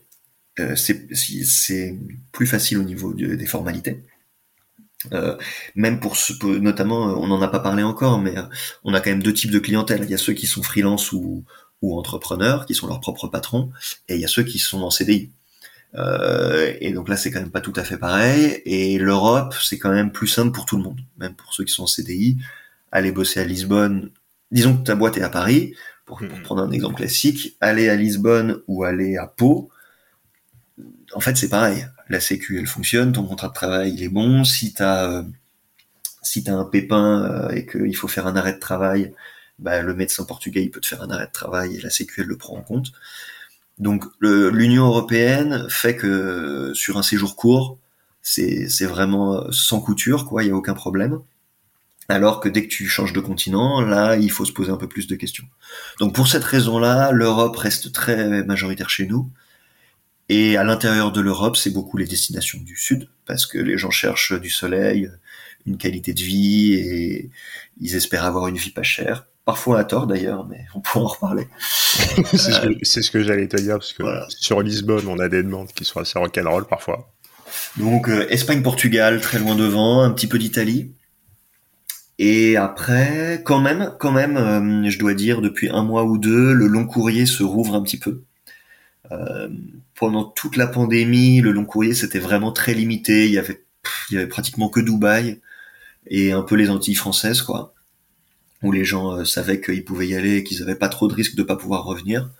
c'est plus facile au niveau des formalités. Même notamment, on n'en a pas parlé encore, mais on a quand même 2 types de clientèle. Il y a ceux qui sont freelance ou entrepreneurs, qui sont leurs propres patrons, et il y a ceux qui sont en CDI. Et donc là, c'est quand même pas tout à fait pareil. Et l'Europe, c'est quand même plus simple pour tout le monde, même pour ceux qui sont en CDI. Aller bosser à Lisbonne, disons que ta boîte est à Paris, pour prendre un exemple classique, aller à Lisbonne ou aller à Pau, en fait, c'est pareil. La sécu, elle fonctionne, ton contrat de travail, il est bon. Si t'as un pépin et qu'il faut faire un arrêt de travail, bah, le médecin portugais, il peut te faire un arrêt de travail et la sécu, elle le prend en compte. Donc l'Union européenne fait que sur un séjour court, c'est vraiment sans couture, quoi, il y a aucun problème. Alors que dès que tu changes de continent, là, il faut se poser un peu plus de questions. Donc pour cette raison-là, l'Europe reste très majoritaire chez nous. Et à l'intérieur de l'Europe, c'est beaucoup les destinations du Sud, parce que les gens cherchent du soleil, une qualité de vie, et ils espèrent avoir une vie pas chère. Parfois à tort d'ailleurs, mais on pourra en reparler. C'est ce que j'allais te dire, parce que voilà. Sur Lisbonne, on a des demandes qui sont assez rock'n'roll parfois. Donc Espagne, Portugal, très loin devant, un petit peu d'Italie. Et après, quand même, je dois dire, depuis un mois ou deux, le long courrier se rouvre un petit peu. Pendant toute la pandémie, le long courrier c'était vraiment très limité. Il y avait pratiquement que Dubaï et un peu les Antilles françaises, quoi, où les gens savaient qu'ils pouvaient y aller et qu'ils avaient pas trop de risques de pas pouvoir revenir.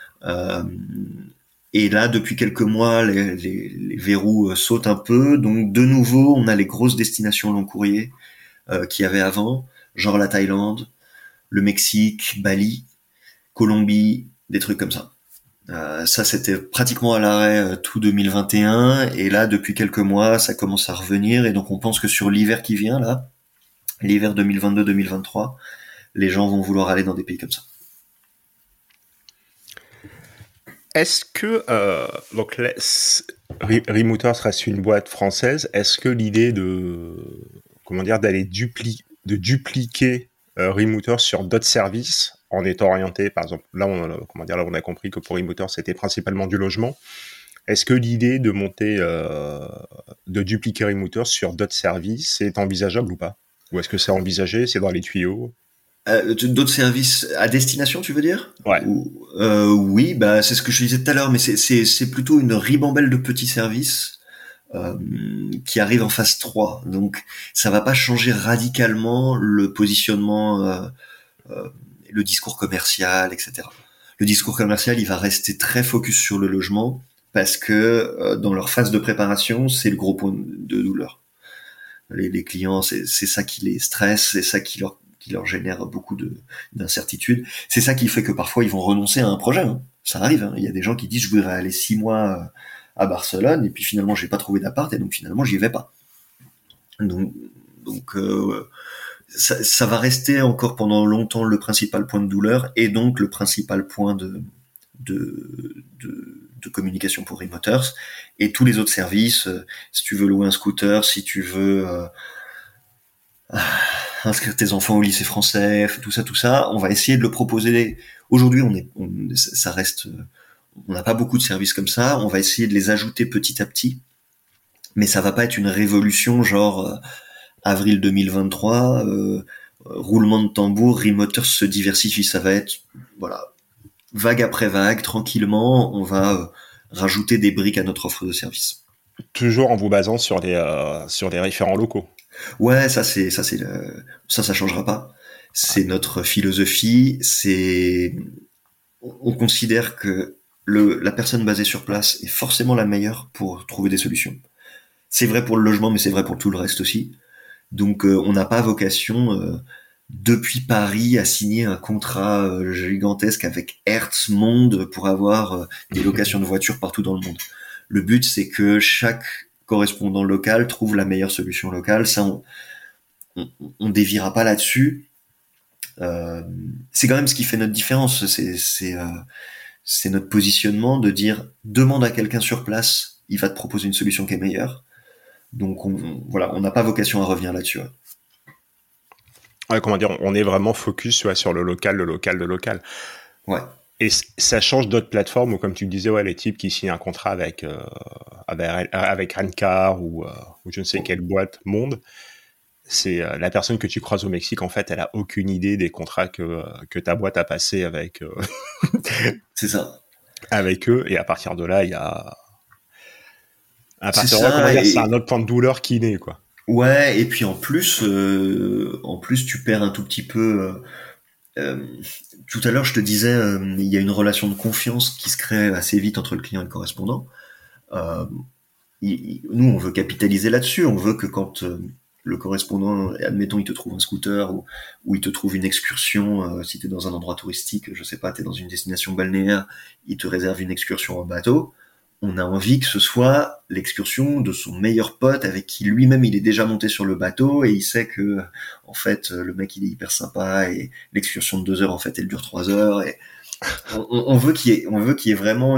Et là, depuis quelques mois, les verrous sautent un peu. Donc, de nouveau, on a les grosses destinations long courrier qu'il y avait avant, genre la Thaïlande, le Mexique, Bali, Colombie, des trucs comme ça. Ça, c'était pratiquement à l'arrêt tout 2021, et là, depuis quelques mois, ça commence à revenir, et donc on pense que sur l'hiver qui vient, là, l'hiver 2022-2023, les gens vont vouloir aller dans des pays comme ça. Est-ce que donc Remouters reste une boîte française? Est-ce que l'idée d'aller dupliquer Remouters sur d'autres services en étant orienté, par exemple, là on a compris que pour Remouters c'était principalement du logement. Est-ce que l'idée de dupliquer Remouters sur d'autres services est envisageable ou pas? Ou est-ce que c'est envisagé, c'est dans les tuyaux? D'autres services à destination, tu veux dire? Ouais. Oui, bah c'est ce que je disais tout à l'heure, mais c'est plutôt une ribambelle de petits services qui arrivent en phase 3. Donc ça va pas changer radicalement le positionnement, le discours commercial, etc. Le discours commercial, il va rester très focus sur le logement, parce que dans leur phase de préparation, c'est le gros point de douleur. Les clients, c'est ça qui les stresse, c'est ça qui leur génère beaucoup d'incertitudes. C'est ça qui fait que parfois ils vont renoncer à un projet. Hein. Ça arrive. Hein. Il y a des gens qui disent je voudrais aller 6 mois à Barcelone, et puis finalement j'ai pas trouvé d'appart, et donc finalement j'y vais pas. Donc ça va rester encore pendant longtemps le principal point de douleur, et donc le principal point de communication pour Remouters. Et tous les autres services, si tu veux louer un scooter, si tu veux inscrire tes enfants au lycée français, tout ça, on va essayer de le proposer. Aujourd'hui, ça reste, on n'a pas beaucoup de services comme ça. On va essayer de les ajouter petit à petit, mais ça va pas être une révolution genre avril 2023, roulement de tambour, Remouters se diversifie. Ça va être, voilà, vague après vague, tranquillement, on va rajouter des briques à notre offre de service. Toujours en vous basant sur des référents locaux. Ouais, ça changera pas. C'est notre philosophie. On considère que la personne basée sur place est forcément la meilleure pour trouver des solutions. C'est vrai pour le logement, mais c'est vrai pour tout le reste aussi. Donc, on n'a pas vocation depuis Paris à signer un contrat gigantesque avec Hertz Monde pour avoir des locations de voitures partout dans le monde. Le but, c'est que chaque correspondant local trouve la meilleure solution locale. Ça, on déviera pas là-dessus. C'est quand même ce qui fait notre différence. C'est notre positionnement de dire demande à quelqu'un sur place, il va te proposer une solution qui est meilleure. Donc on n'a pas vocation à revenir là-dessus. Ouais, comment dire, on est vraiment focus sur le local. Ouais. Et ça change d'autres plateformes où, comme tu le disais, les types qui signent un contrat avec Rencar ou je ne sais quelle boîte monde, c'est la personne que tu croises au Mexique, en fait, elle a aucune idée des contrats que ta boîte a passé avec. C'est ça. Avec eux, et à partir de là, il y a. C'est un autre point de douleur qui naît, quoi. Ouais, et puis en plus, tu perds un tout petit peu. Tout à l'heure, je te disais, il y a une relation de confiance qui se crée assez vite entre le client et le correspondant. Nous, on veut capitaliser là-dessus. On veut que quand le correspondant, admettons, il te trouve un scooter ou il te trouve une excursion, si t'es dans un endroit touristique, je sais pas, t'es dans une destination balnéaire, il te réserve une excursion en bateau. On a envie que ce soit l'excursion de son meilleur pote avec qui lui-même il est déjà monté sur le bateau et il sait que, en fait, le mec il est hyper sympa et l'excursion de 2 heures, en fait, elle dure 3 heures et on veut qu'il y ait vraiment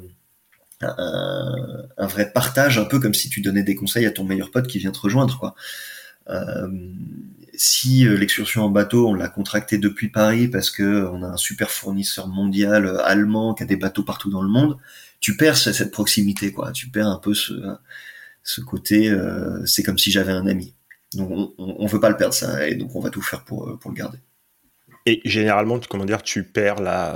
un vrai partage, un peu comme si tu donnais des conseils à ton meilleur pote qui vient te rejoindre, quoi. Euh, si l'excursion en bateau, on l'a contractée depuis Paris parce que on a un super fournisseur mondial allemand qui a des bateaux partout dans le monde, tu perds cette proximité, quoi. Tu perds un peu ce côté, c'est comme si j'avais un ami. Donc on veut pas le perdre, ça, et donc on va tout faire pour le garder. Et généralement, comment dire, tu perds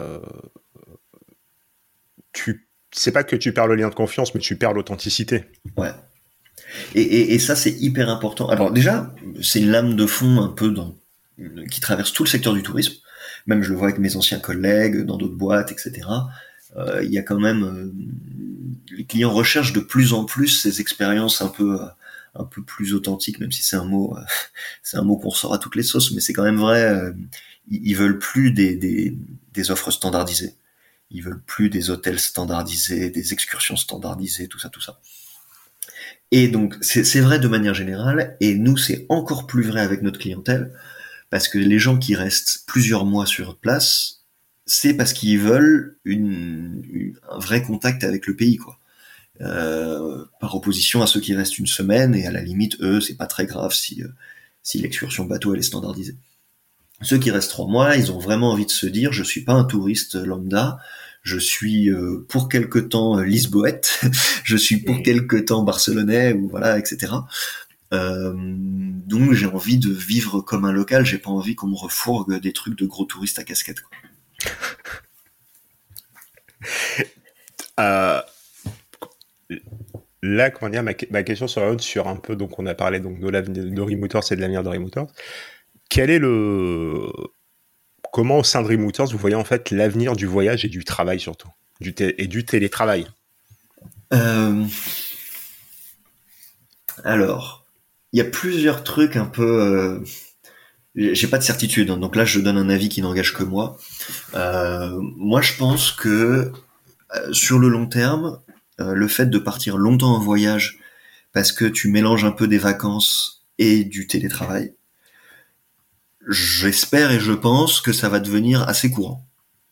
c'est pas que tu perds le lien de confiance, mais tu perds l'authenticité. Ouais. Et ça, c'est hyper important. Alors déjà, c'est une lame de fond un peu qui traverse tout le secteur du tourisme. Même je le vois avec mes anciens collègues dans d'autres boîtes, etc. Il y a quand même les clients recherchent de plus en plus ces expériences un peu plus authentiques, même si c'est un mot qu'on ressort à toutes les sauces, mais c'est quand même vrai. Ils veulent plus des offres standardisées. Ils veulent plus des hôtels standardisés, des excursions standardisées, tout ça. Et donc, c'est vrai de manière générale, et nous, c'est encore plus vrai avec notre clientèle, parce que les gens qui restent plusieurs mois sur place, c'est parce qu'ils veulent un vrai contact avec le pays, quoi. Par opposition à ceux qui restent une semaine, et à la limite, eux, c'est pas très grave si l'excursion bateau, elle est standardisée. Ceux qui restent 3 mois, ils ont vraiment envie de se dire, je suis pas un touriste lambda, je suis pour quelque temps lisboète, je suis pour quelque temps barcelonais, ou voilà, etc. Donc j'ai envie de vivre comme un local, j'ai pas envie qu'on me refourgue des trucs de gros touristes à casquette, quoi. Là, comment dire, ma question sur un peu, donc on a parlé donc de l'avenir de Dream c'est de l'avenir de Dream. Quel est comment au sein de Dream, vous voyez en fait l'avenir du voyage et du travail surtout, et du télétravail? Alors, il y a plusieurs trucs un peu. J'ai pas de certitude, hein, donc là je donne un avis qui n'engage que moi. Moi, je pense que sur le long terme, le fait de partir longtemps en voyage parce que tu mélanges un peu des vacances et du télétravail, j'espère et je pense que ça va devenir assez courant.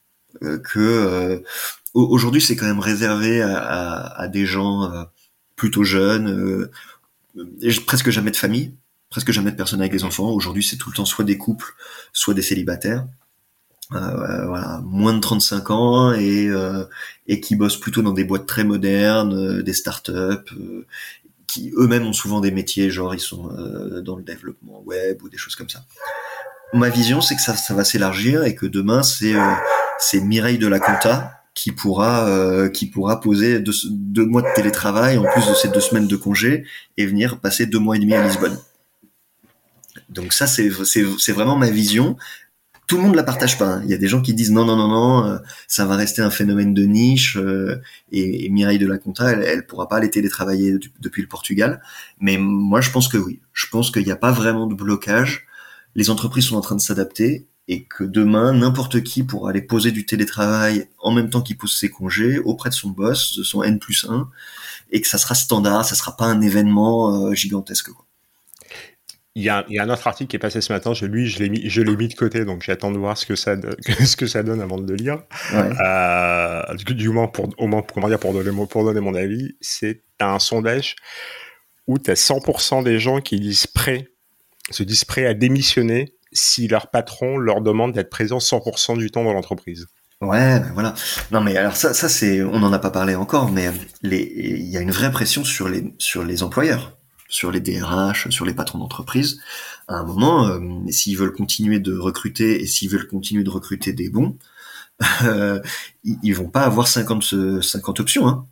Aujourd'hui, c'est quand même réservé à des gens plutôt jeunes, presque jamais de famille, presque jamais de personnes avec des enfants. Aujourd'hui, c'est tout le temps soit des couples, soit des célibataires. Voilà, moins de 35 ans et qui bossent plutôt dans des boîtes très modernes, des startups, qui eux-mêmes ont souvent des métiers, genre ils sont dans le développement web ou des choses comme ça. Ma vision, c'est que ça va s'élargir et que demain, c'est Mireille de la Conta qui pourra poser 2 mois de télétravail en plus de ces 2 semaines de congé et venir passer 2 mois et demi à Lisbonne. Donc ça, c'est vraiment ma vision. Tout le monde la partage pas, hein. Il y a des gens qui disent non, ça va rester un phénomène de niche et Mireille de la Conta, elle pourra pas aller télétravailler depuis le Portugal. Mais moi, je pense que oui. Je pense qu'il n'y a pas vraiment de blocage. Les entreprises sont en train de s'adapter et que demain, n'importe qui pourra aller poser du télétravail en même temps qu'il pose ses congés auprès de son boss, de son N+1, et que ça sera standard, ça sera pas un événement gigantesque, quoi. Il y a un autre article qui est passé ce matin, je l'ai mis de côté, donc j'attends de voir ce que ça donne avant de le lire. Ouais. Du moins, pour donner mon avis, c'est un sondage où tu as 100% des gens qui se disent prêts à démissionner si leur patron leur demande d'être présent 100% du temps dans l'entreprise. Ouais, ben voilà. Non, mais alors ça c'est, on n'en a pas parlé encore, mais il y a une vraie pression sur les employeurs, sur les DRH, sur les patrons d'entreprise. À un moment, s'ils veulent continuer de recruter et s'ils veulent continuer de recruter des bons, ils vont pas avoir 50 options, hein.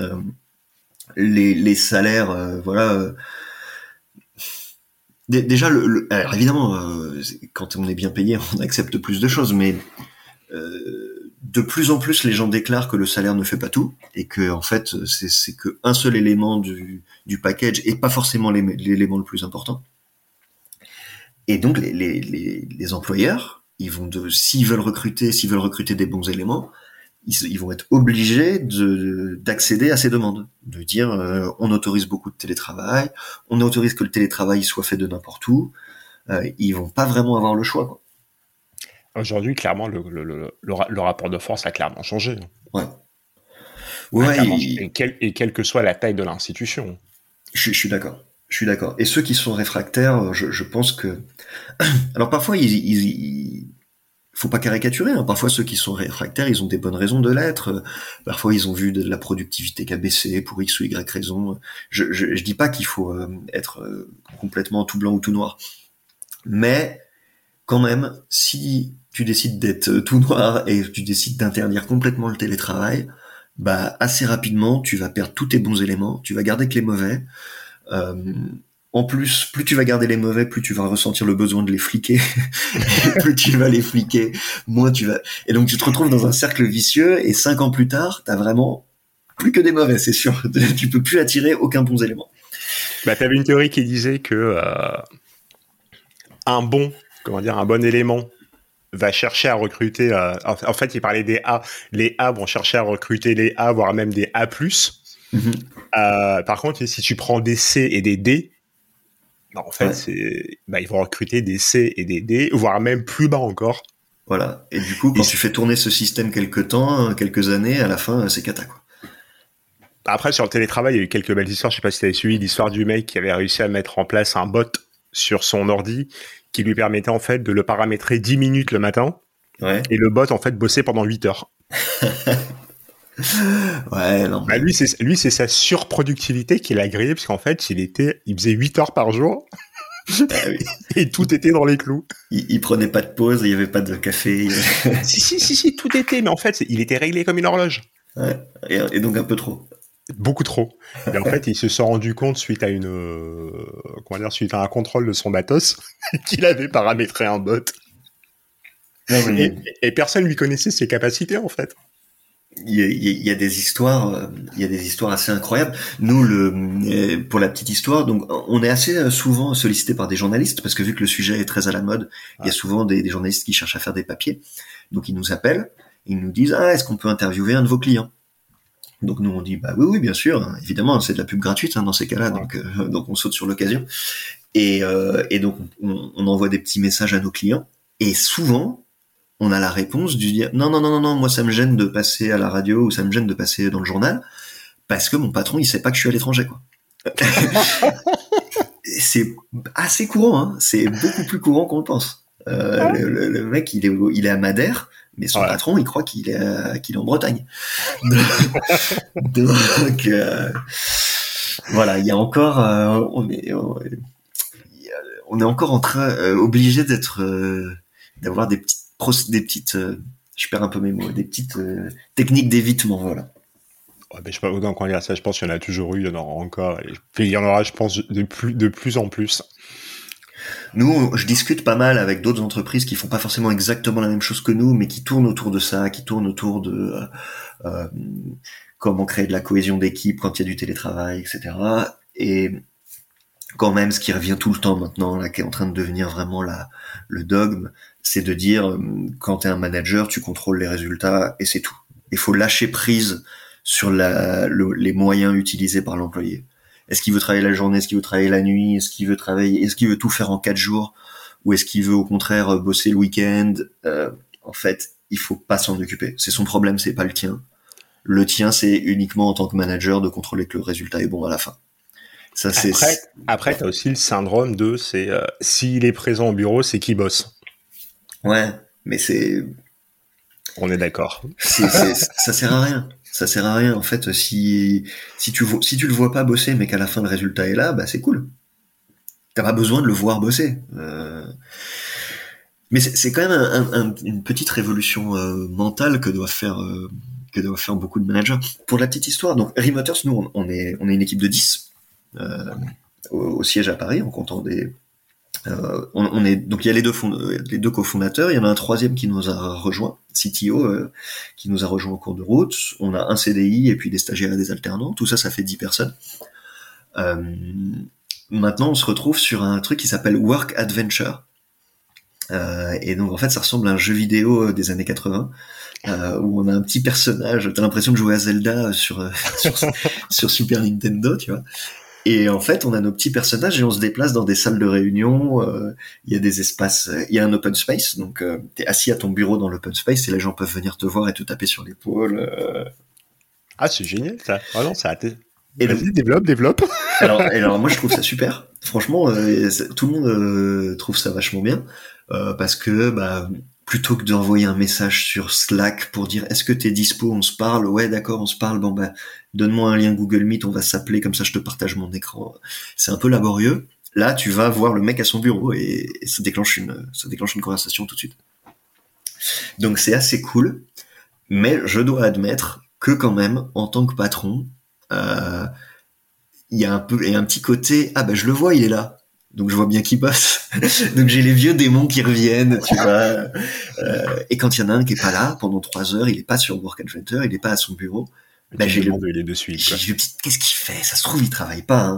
Les salaires, voilà. Déjà, alors évidemment, quand on est bien payé, on accepte plus de choses, mais de plus en plus, les gens déclarent que le salaire ne fait pas tout et que en fait, c'est que un seul élément du package et pas forcément l'élément le plus important. Et donc les employeurs, s'ils veulent recruter des bons éléments, ils vont être obligés d'accéder à ces demandes, de dire on autorise beaucoup de télétravail, on autorise que le télétravail soit fait de n'importe où. Ils vont pas vraiment avoir le choix, quoi. Aujourd'hui, clairement, le rapport de force a clairement changé. Ouais. Ouais. Et quelle que soit la taille de l'institution. Je suis d'accord. Je suis d'accord. Et ceux qui sont réfractaires, je pense que... Alors parfois, faut pas caricaturer, hein. Parfois, ceux qui sont réfractaires, ils ont des bonnes raisons de l'être. Parfois, ils ont vu de la productivité qui a baissé pour X ou Y raison. Je dis pas qu'il faut être complètement tout blanc ou tout noir. Mais quand même, si tu décides d'être tout noir et tu décides d'interdire complètement le télétravail, bah assez rapidement, tu vas perdre tous tes bons éléments, tu vas garder que les mauvais. En plus, plus tu vas garder les mauvais, plus tu vas ressentir le besoin de les fliquer. Plus tu vas les fliquer, moins tu vas... Et donc tu te retrouves dans un cercle vicieux, et 5 ans plus tard, t'as vraiment plus que des mauvais, c'est sûr. Tu peux plus attirer aucun bon élément. Bah, t'avais une théorie qui disait que un bon élément va chercher à recruter... en fait, il parlait des A. Les A vont chercher à recruter les A, voire même des A+. Par contre, si tu prends des C et des D, en fait, ils vont recruter des C et des D, voire même plus bas encore. Voilà. Et du coup, quand tu fais tourner ce système quelques années, à la fin, c'est cata, quoi. Après, sur le télétravail, il y a eu quelques belles histoires. Je sais pas si tu avais suivi l'histoire du mec qui avait réussi à mettre en place un bot sur son ordi qui lui permettait en fait de le paramétrer 10 minutes le matin. Ouais. Et le bot, en fait, bossait pendant 8 heures. Ouais, non. Bah, lui, c'est sa surproductivité qui l'a grillé, parce qu'en fait, il faisait 8 heures par jour. Ah, oui. Et tout était dans les clous. Il prenait pas de pause, il y avait pas de café. Si, tout était, mais en fait, il était réglé comme une horloge. Ouais. Et donc un peu trop. Beaucoup trop. Et en fait, il se sont rendu compte suite à suite à un contrôle de son matos qu'il avait paramétré un bot. Non, mais... et personne lui connaissait ses capacités, en fait. Il y a des histoires, assez incroyables. Nous, pour la petite histoire, donc on est assez souvent sollicité par des journalistes, parce que vu que le sujet est très à la mode, il y a souvent des journalistes qui cherchent à faire des papiers. Donc ils nous appellent, ils nous disent est-ce qu'on peut interviewer un de vos clients? Donc nous on dit oui bien sûr, hein, évidemment c'est de la pub gratuite, hein, dans ces cas-là, donc on saute sur l'occasion. Et donc on envoie des petits messages à nos clients, et souvent on a la réponse du dire non, moi ça me gêne de passer à la radio, ou ça me gêne de passer dans le journal, parce que mon patron il sait pas que je suis à l'étranger, quoi. C'est assez courant, hein. C'est beaucoup plus courant qu'on le pense. Le mec il est à Madère, mais son patron il croit qu'il est en Bretagne. Donc voilà, il y a encore on est encore en train obligé d'avoir des petites je perds un peu mes mots, des petites techniques d'évitement, voilà. Ouais, mais je sais pas autant qu'on dire ça, je pense qu'il y en a toujours eu, il y en aura encore, et il y en aura, je pense, de plus en plus. Nous, je discute pas mal avec d'autres entreprises qui font pas forcément exactement la même chose que nous, mais qui tournent autour de ça, qui tournent autour de comment créer de la cohésion d'équipe quand il y a du télétravail, etc. Et quand même, ce qui revient tout le temps maintenant, là, qui est en train de devenir vraiment le dogme, c'est de dire, quand t'es un manager, tu contrôles les résultats et c'est tout. Il faut lâcher prise sur les moyens utilisés par l'employé. Est-ce qu'il veut travailler la journée? Est-ce qu'il veut travailler la nuit? Est-ce qu'il veut tout faire en 4 jours? Ou est-ce qu'il veut au contraire bosser le week-end? En fait, il faut pas s'en occuper. C'est son problème, c'est pas le tien. Le tien, c'est uniquement en tant que manager de contrôler que le résultat est bon à la fin. Ça, après, t'as aussi le syndrome de s'il est présent au bureau, c'est qu'il bosse. Ouais, mais on est d'accord. Ça sert à rien. Ça sert à rien. En fait, si tu le vois pas bosser, mais qu'à la fin le résultat est là, bah c'est cool. T'as pas besoin de le voir bosser. Mais c'est quand même une petite révolution mentale que doivent faire beaucoup de managers. Pour la petite histoire, donc Remoters, nous on est une équipe de 10 au siège à Paris, en comptant des on est donc il y a les deux cofondateurs, il y en a un troisième qui nous a rejoint, CTO, qui nous a rejoint en cours de route. On a un CDI et puis des stagiaires et des alternants. Tout ça fait 10 personnes. Maintenant, on se retrouve sur un truc qui s'appelle Work Adventure. Et donc en fait ça ressemble à un jeu vidéo des années 80 où on a un petit personnage, t'as l'impression de jouer à Zelda sur Super Nintendo, tu vois. Et en fait, on a nos petits personnages et on se déplace dans des salles de réunion. Il y a des espaces, il y a un open space, donc t'es assis à ton bureau dans l'open space et les gens peuvent venir te voir et te taper sur l'épaule. Ah, c'est génial ça. Ah non, ça a été. Et Vas-y, donc, développe. alors moi je trouve ça super. Franchement, tout le monde trouve ça vachement bien parce que bah plutôt que d'envoyer un message sur Slack pour dire est-ce que t'es dispo, on se parle, ouais d'accord on se parle, bon bah donne-moi un lien Google Meet, on va s'appeler comme ça je te partage mon écran. C'est un peu laborieux. Là tu vas voir le mec à son bureau et ça déclenche une conversation tout de suite. Donc c'est assez cool, mais je dois admettre que quand même en tant que patron euh, il y a un petit côté ah bah je le vois il est là donc je vois bien qu'il bosse donc j'ai les vieux démons qui reviennent tu vois et quand il y en a un qui est pas là pendant 3 heures il est pas sur Work Adventure il est pas à son bureau bah Tu me demandes où il est dessus. j'ai le petit qu'est-ce qu'il fait ça se trouve il travaille pas hein.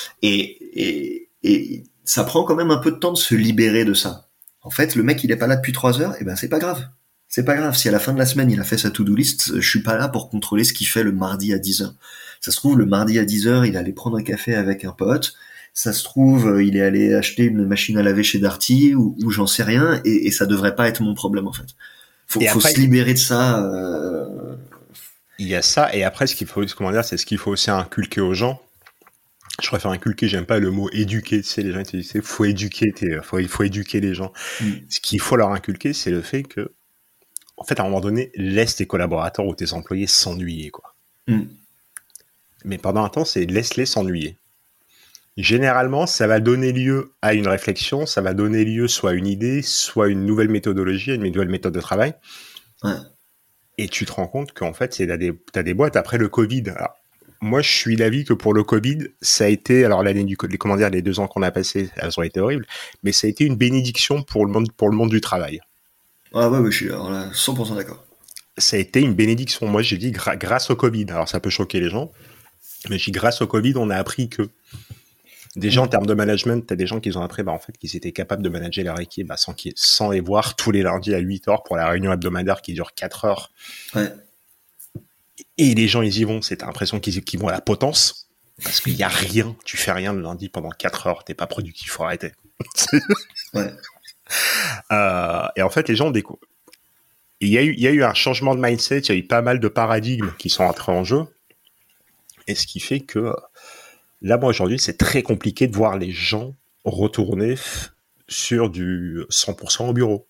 Et ça prend quand même un peu de temps de se libérer de ça en fait le mec il est pas là depuis 3 heures et ben c'est pas grave. C'est pas grave, si à la fin de la semaine il a fait sa to-do list, je suis pas là pour contrôler ce qu'il fait le mardi à 10h. Ça se trouve, le mardi à 10h, il est allé prendre un café avec un pote. Ça se trouve, il est allé acheter une machine à laver chez Darty ou j'en sais rien et ça devrait pas être mon problème en fait. Faut Après, se libérer de ça. il y a ça, et après, ce qu'il faut, comment dire, c'est ce qu'il faut aussi inculquer aux gens. Je préfère inculquer, j'aime pas le mot éduquer, tu sais, les gens ils disent, faut éduquer, faut éduquer les gens. Ce qu'il faut leur inculquer, c'est le fait que, en fait, à un moment donné, laisse tes collaborateurs ou tes employés s'ennuyer, quoi. Mais pendant un temps, c'est laisse-les s'ennuyer. Généralement, ça va donner lieu à une réflexion, ça va donner lieu soit à une idée, soit à une nouvelle méthodologie, une nouvelle méthode de travail. Ouais. Et tu te rends compte qu'en fait, t'as des boîtes après le Covid. Alors, moi, je suis d'avis que pour le Covid, ça a été, alors l'année du Covid, comment dire, les 2 ans qu'on a passés, elles ont été horribles, mais ça a été une bénédiction pour le monde du travail. Ah ouais, je suis alors là 100% d'accord. Ça a été une bénédiction. Moi, j'ai dit grâce au Covid. Alors, ça peut choquer les gens, mais j'ai dit grâce au Covid, on a appris que déjà en termes de management, t'as des gens qui ont appris, en fait, qu'ils étaient capables de manager leur équipe sans les voir tous les lundis à 8h pour la réunion hebdomadaire qui dure 4 heures. Ouais. Et les gens, ils y vont, c'est l'impression qu'ils vont à la potence. Parce qu'il n'y a rien, tu fais rien le lundi pendant 4 heures, t'es pas productif, faut arrêter. Ouais. Et en fait, les gens découvrent. Il y a eu un changement de mindset, il y a eu pas mal de paradigmes qui sont entrés en jeu. Et ce qui fait que, là, moi, aujourd'hui, c'est très compliqué de voir les gens retourner sur du 100% au bureau.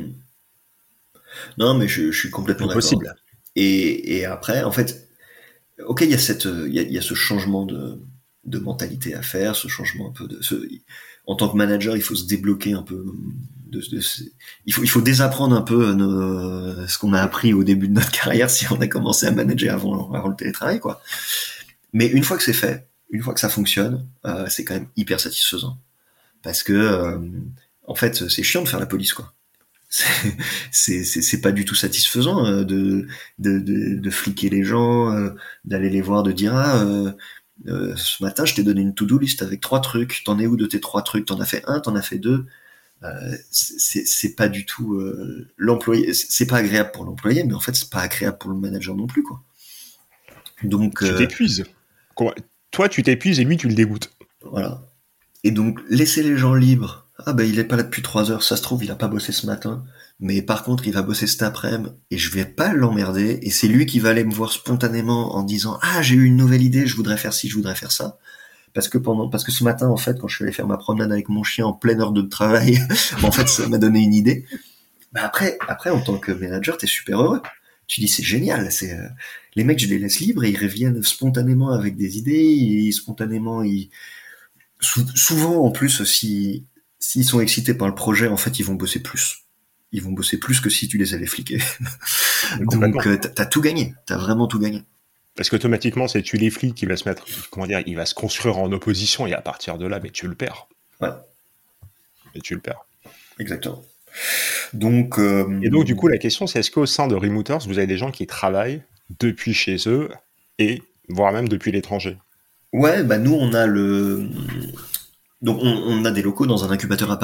Non, mais je suis complètement d'accord. Possible. Et après, en fait, ok, il y a ce changement de mentalité à faire, ce changement un peu en tant que manager, il faut se débloquer un peu il faut désapprendre un peu ce qu'on a appris au début de notre carrière si on a commencé à manager avant le télétravail, quoi. Mais une fois que c'est fait, une fois que ça fonctionne, c'est quand même hyper satisfaisant. Parce que, en fait, c'est chiant de faire la police, quoi. C'est pas du tout satisfaisant de fliquer les gens, d'aller les voir, de dire ce matin je t'ai donné une to-do list avec 3 trucs, t'en es où de tes 3 trucs, t'en as fait 1, t'en as fait 2. C'est pas du tout l'employé, c'est pas agréable pour l'employé, mais en fait c'est pas agréable pour le manager non plus, quoi. Donc tu t'épuises. Toi tu t'épuises et lui tu le dégoûtes. Voilà. Et donc laisser les gens libres. Ah ben il est pas là depuis 3 heures, ça se trouve il a pas bossé ce matin, mais par contre il va bosser cet après-midi et je vais pas l'emmerder et c'est lui qui va aller me voir spontanément en disant ah j'ai eu une nouvelle idée, je voudrais faire ci, je voudrais faire ça. Parce que ce matin en fait quand je suis allé faire ma promenade avec mon chien en pleine heure de travail, en fait ça m'a donné une idée. Bah après en tant que manager t'es super heureux. Tu dis c'est génial, les mecs je les laisse libres et ils reviennent spontanément avec des idées, souvent en plus s'ils sont excités par le projet, en fait ils vont bosser plus. Ils vont bosser plus que si tu les avais fliqués. Donc t'as tout gagné, t'as vraiment tout gagné. Parce qu'automatiquement, c'est tu les flics qui va se mettre, il va se construire en opposition et à partir de là, mais tu le perds. Ouais. Et tu le perds. Exactement. Donc, et donc, du coup, la question, c'est est-ce qu'au sein de Remooters, vous avez des gens qui travaillent depuis chez eux et voire même depuis l'étranger? Ouais, bah nous, on a donc on a des locaux dans un incubateur à Paris.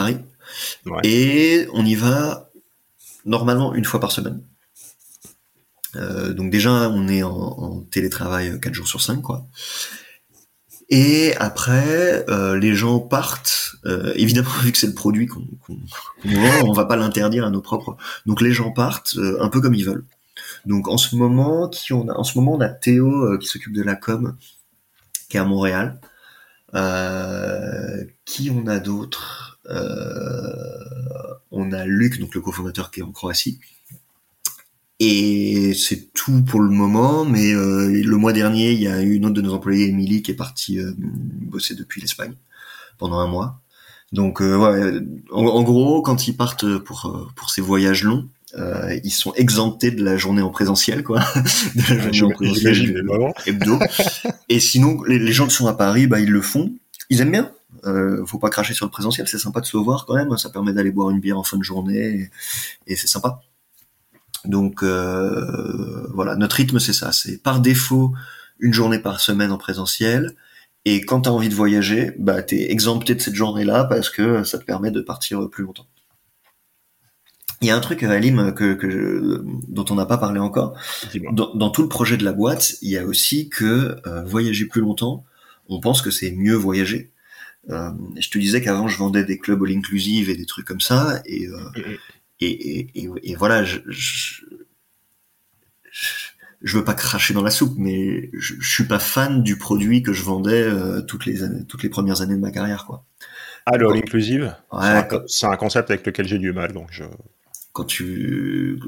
Ouais. Et on y va normalement une fois par semaine. Donc déjà, on est en télétravail 4 jours sur 5, quoi. Et après, les gens partent. Évidemment, vu que c'est le produit qu'on vend, on va pas l'interdire à nos propres. Donc les gens partent un peu comme ils veulent. Donc en ce moment, on a Théo qui s'occupe de la com, qui est à Montréal. Qui on a d'autres On a Luc, donc le cofondateur, qui est en Croatie. Et c'est tout pour le moment, mais le mois dernier, il y a une autre de nos employés, Émilie, qui est partie bosser depuis l'Espagne pendant un mois. Donc ouais, en gros, quand ils partent pour ces voyages longs, ils sont exemptés de la journée en présentiel, quoi, de la journée en présentiel hebdo. Et sinon, les gens qui sont à Paris, bah ils le font. Ils aiment bien. Faut pas cracher sur le présentiel, c'est sympa de se voir quand même. Ça permet d'aller boire une bière en fin de journée, et c'est sympa. Donc voilà, notre rythme c'est ça, c'est par défaut une journée par semaine en présentiel, et quand t'as envie de voyager, bah t'es exempté de cette journée-là parce que ça te permet de partir plus longtemps. Il y a un truc, Alim, dont on n'a pas parlé encore. Dans tout le projet de la boîte, il y a aussi que voyager plus longtemps, on pense que c'est mieux voyager. Je te disais qu'avant je vendais des clubs all inclusive et des trucs comme ça, et voilà, je veux pas cracher dans la soupe, mais je suis pas fan du produit que je vendais toutes les premières années de ma carrière, quoi. Ah, le all inclusive, ouais, c'est un concept avec lequel j'ai du mal, donc quand il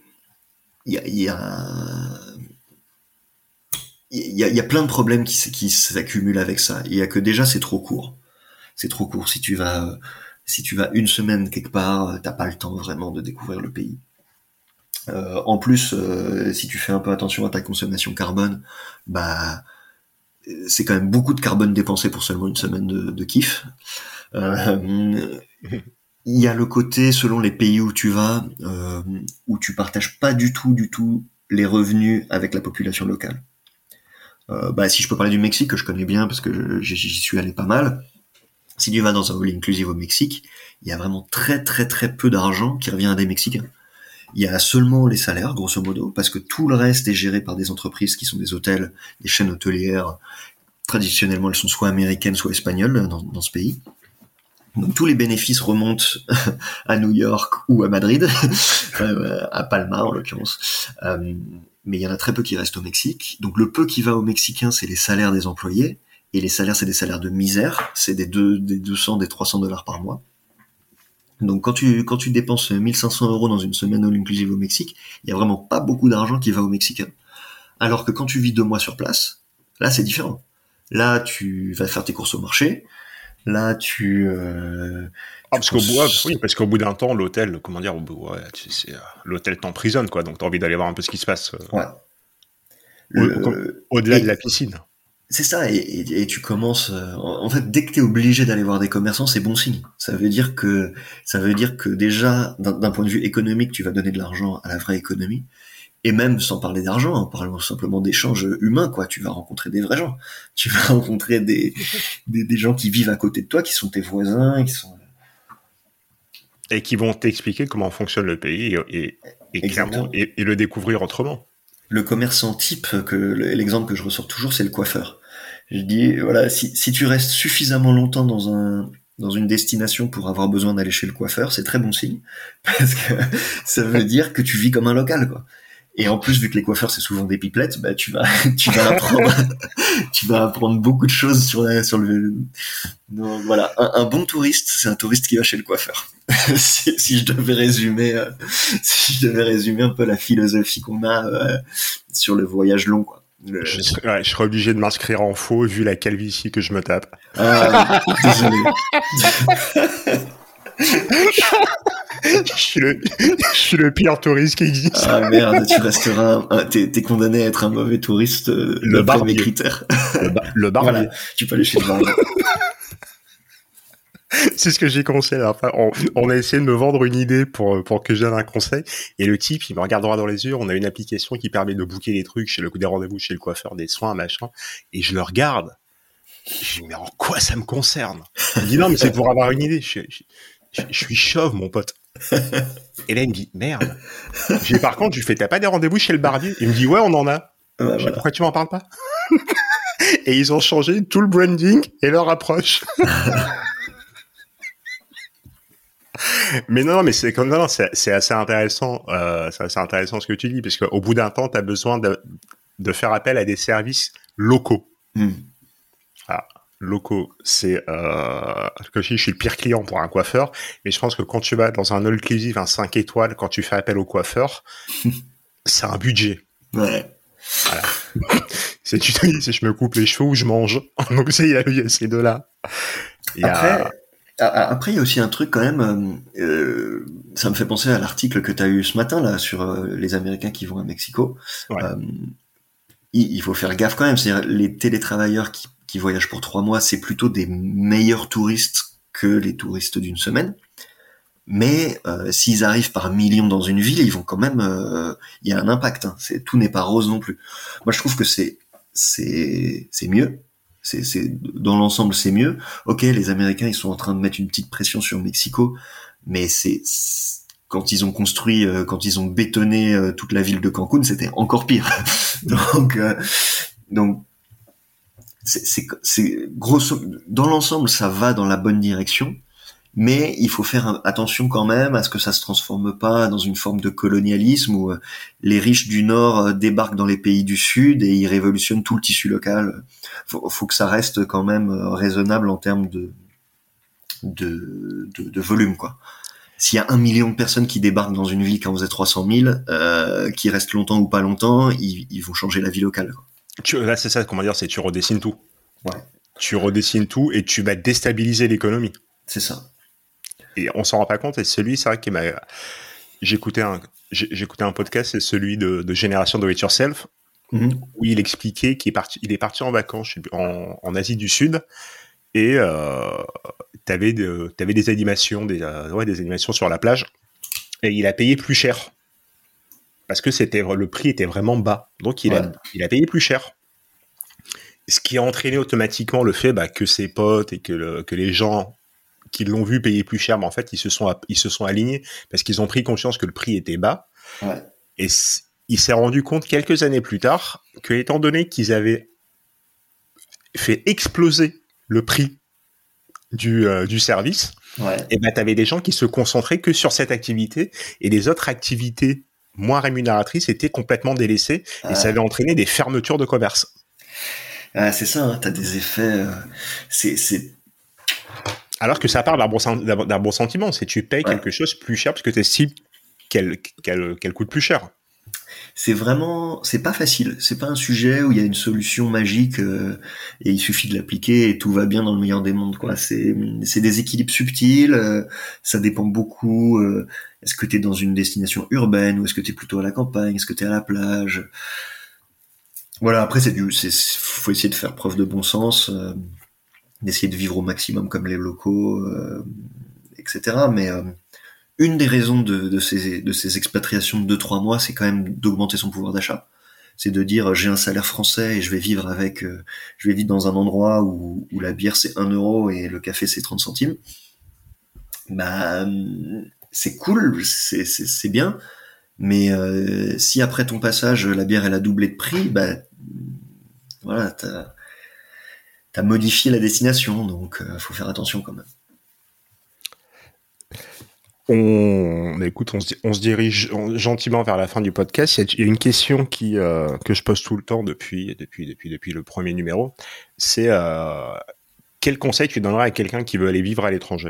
y a plein de problèmes qui s'accumulent avec ça. Il y a que déjà c'est trop court. C'est trop court. Si tu vas une semaine quelque part, t'as pas le temps vraiment de découvrir le pays. En plus, si tu fais un peu attention à ta consommation carbone, bah c'est quand même beaucoup de carbone dépensé pour seulement une semaine de kiff. Il y a le côté, selon les pays où tu vas, où tu partages pas du tout les revenus avec la population locale. Bah si je peux parler du Mexique, que je connais bien parce que j'y suis allé pas mal. Si tu vas dans un all inclusive au Mexique, il y a vraiment très peu d'argent qui revient à des Mexicains. Il y a seulement les salaires, grosso modo, parce que tout le reste est géré par des entreprises qui sont des hôtels, des chaînes hôtelières. Traditionnellement, elles sont soit américaines, soit espagnoles dans ce pays. Donc tous les bénéfices remontent à New York ou à Madrid, à Palma en l'occurrence. Mais il y en a très peu qui restent au Mexique. Donc le peu qui va aux Mexicains, c'est les salaires des employés. Et les salaires, c'est des salaires de misère. C'est des 200, des $300 par mois. Donc quand tu dépenses 1500 € dans une semaine all inclusive au Mexique, il y a vraiment pas beaucoup d'argent qui va aux Mexicains. Alors que quand tu vis 2 mois sur place, là c'est différent. Là tu vas faire tes courses au marché. Là parce qu'au bout d'un temps, l'hôtel, comment dire, l'hôtel t'emprisonne, quoi. Donc t'as envie d'aller voir un peu ce qui se passe. Ouais. Au-delà de la piscine. C'est ça, et tu commences. En fait, dès que t'es obligé d'aller voir des commerçants, c'est bon signe. Ça veut dire que déjà, d'un point de vue économique, tu vas donner de l'argent à la vraie économie. Et même sans parler d'argent, en parlant simplement d'échanges humains, quoi. Tu vas rencontrer des vrais gens. Tu vas rencontrer des gens qui vivent à côté de toi, qui sont tes voisins, et qui vont t'expliquer comment fonctionne le pays et le découvrir autrement. Le commerçant type, l'exemple que je ressors toujours, c'est le coiffeur. Je dis, voilà, si tu restes suffisamment longtemps dans une destination pour avoir besoin d'aller chez le coiffeur, c'est très bon signe, parce que ça veut dire que tu vis comme un local, quoi. Et en plus, vu que les coiffeurs c'est souvent des pipelettes, bah tu vas apprendre beaucoup de choses sur le. Donc, voilà, un bon touriste, c'est un touriste qui va chez le coiffeur. si je devais résumer un peu la philosophie qu'on a sur le voyage long, quoi. Je serais obligé de m'inscrire en faux vu la calvitie que je me tape. Ah, désolé. Je suis le pire touriste qui existe. Ah merde, tu resteras. T'es condamné à être un mauvais touriste. Le barbier. Mes critères. Le barbier. Voilà, tu peux aller chez le barbier. C'est ce que j'ai conseillé. Enfin, on a essayé de me vendre une idée pour que je donne un conseil. Et le type, il me regarde droit dans les yeux. On a une application qui permet de booker les trucs des rendez-vous chez le coiffeur, des soins, machin. Et je le regarde. Je dis, mais en quoi ça me concerne? Il dit, non, mais c'est pour avoir une idée. Je suis chauve, mon pote. Et là, il me dit, merde. Par contre, je lui fais, t'as pas des rendez-vous chez le barbier? Il me dit, ouais, on en a. Ouais, Je dis, pourquoi tu m'en parles pas? Et ils ont changé tout le branding et leur approche. Mais non, mais c'est comme non, c'est assez intéressant. C'est assez intéressant ce que tu dis, parce qu'au bout d'un temps, tu as besoin de faire appel à des services locaux. Ah, locaux, c'est que je suis le pire client pour un coiffeur, mais je pense que quand tu vas dans un all inclusive, un 5 étoiles, quand tu fais appel au coiffeur, c'est un budget. Ouais. Voilà. Si tu te dis, si je me coupe les cheveux ou je mange, donc il y a ces deux-là. Après, il y a aussi un truc quand même, ça me fait penser à l'article que tu as eu ce matin là sur les Américains qui vont à Mexico. Ouais. Il faut faire gaffe quand même, c'est-à-dire les télétravailleurs qui voyagent pour 3 mois, c'est plutôt des meilleurs touristes que les touristes d'une semaine. Mais s'ils arrivent par millions dans une ville, ils vont quand même, il y a un impact. Hein. Tout n'est pas rose non plus. Moi, je trouve que c'est mieux. Dans l'ensemble, c'est mieux. Ok, les Américains, ils sont en train de mettre une petite pression sur Mexico, mais quand ils ont construit, quand ils ont bétonné toute la ville de Cancun, c'était encore pire. donc, c'est grosso, dans l'ensemble, ça va dans la bonne direction. Mais il faut faire attention quand même à ce que ça se transforme pas dans une forme de colonialisme où les riches du Nord débarquent dans les pays du Sud et ils révolutionnent tout le tissu local. Faut que ça reste quand même raisonnable en termes de volume, quoi. S'il y a 1 million de personnes qui débarquent dans une ville qui en faisait 300 000, qui restent longtemps ou pas longtemps, ils vont changer la vie locale, quoi. Là, c'est ça, comment dire, c'est tu redessines tout. Ouais. Tu redessines tout et tu vas déstabiliser l'économie. C'est ça. Et on s'en rend pas compte. Et c'est vrai qui m'a. J'écoutais un podcast, c'est celui de Génération Do It Yourself, où il expliquait qu'il est parti en vacances en Asie du Sud, et t'avais des animations, des animations sur la plage, et il a payé plus cher parce que le prix était vraiment bas, donc il a payé plus cher. Ce qui a entraîné automatiquement le fait que ses potes et que les gens qui l'ont vu payer plus cher, mais en fait, ils se sont alignés parce qu'ils ont pris conscience que le prix était bas. Ouais. Et il s'est rendu compte quelques années plus tard que, étant donné qu'ils avaient fait exploser le prix du service, et t'avais des gens qui se concentraient que sur cette activité et les autres activités moins rémunératrices étaient complètement délaissées et ça avait entraîné des fermetures de commerce. C'est ça, hein, t'as des effets. Alors que ça part d'un bon sentiment, c'est tu payes quelque chose plus cher parce que tu estimes qu'elle coûte plus cher. C'est pas facile. C'est pas un sujet où il y a une solution magique et il suffit de l'appliquer et tout va bien dans le meilleur des mondes, quoi. C'est des équilibres subtils. Ça dépend beaucoup. Est-ce que t'es dans une destination urbaine ou est-ce que t'es plutôt à la campagne? Est-ce que t'es à la plage? Voilà. Après, faut essayer de faire preuve de bon sens. D'essayer de vivre au maximum comme les locaux, etc. Mais une des raisons de ces expatriations de 2-3 mois, c'est quand même d'augmenter son pouvoir d'achat. C'est de dire j'ai un salaire français et je vais vivre dans un endroit où la bière c'est 1 euro et le café c'est 30 centimes. Bah c'est cool, c'est bien. Mais si après ton passage la bière elle a doublé de prix, bah voilà, t'as modifié la destination, donc faut faire attention quand même. Écoute, on se dirige gentiment vers la fin du podcast. Il y a une question que je pose tout le temps depuis le premier numéro. C'est quel conseil tu donnerais à quelqu'un qui veut aller vivre à l'étranger?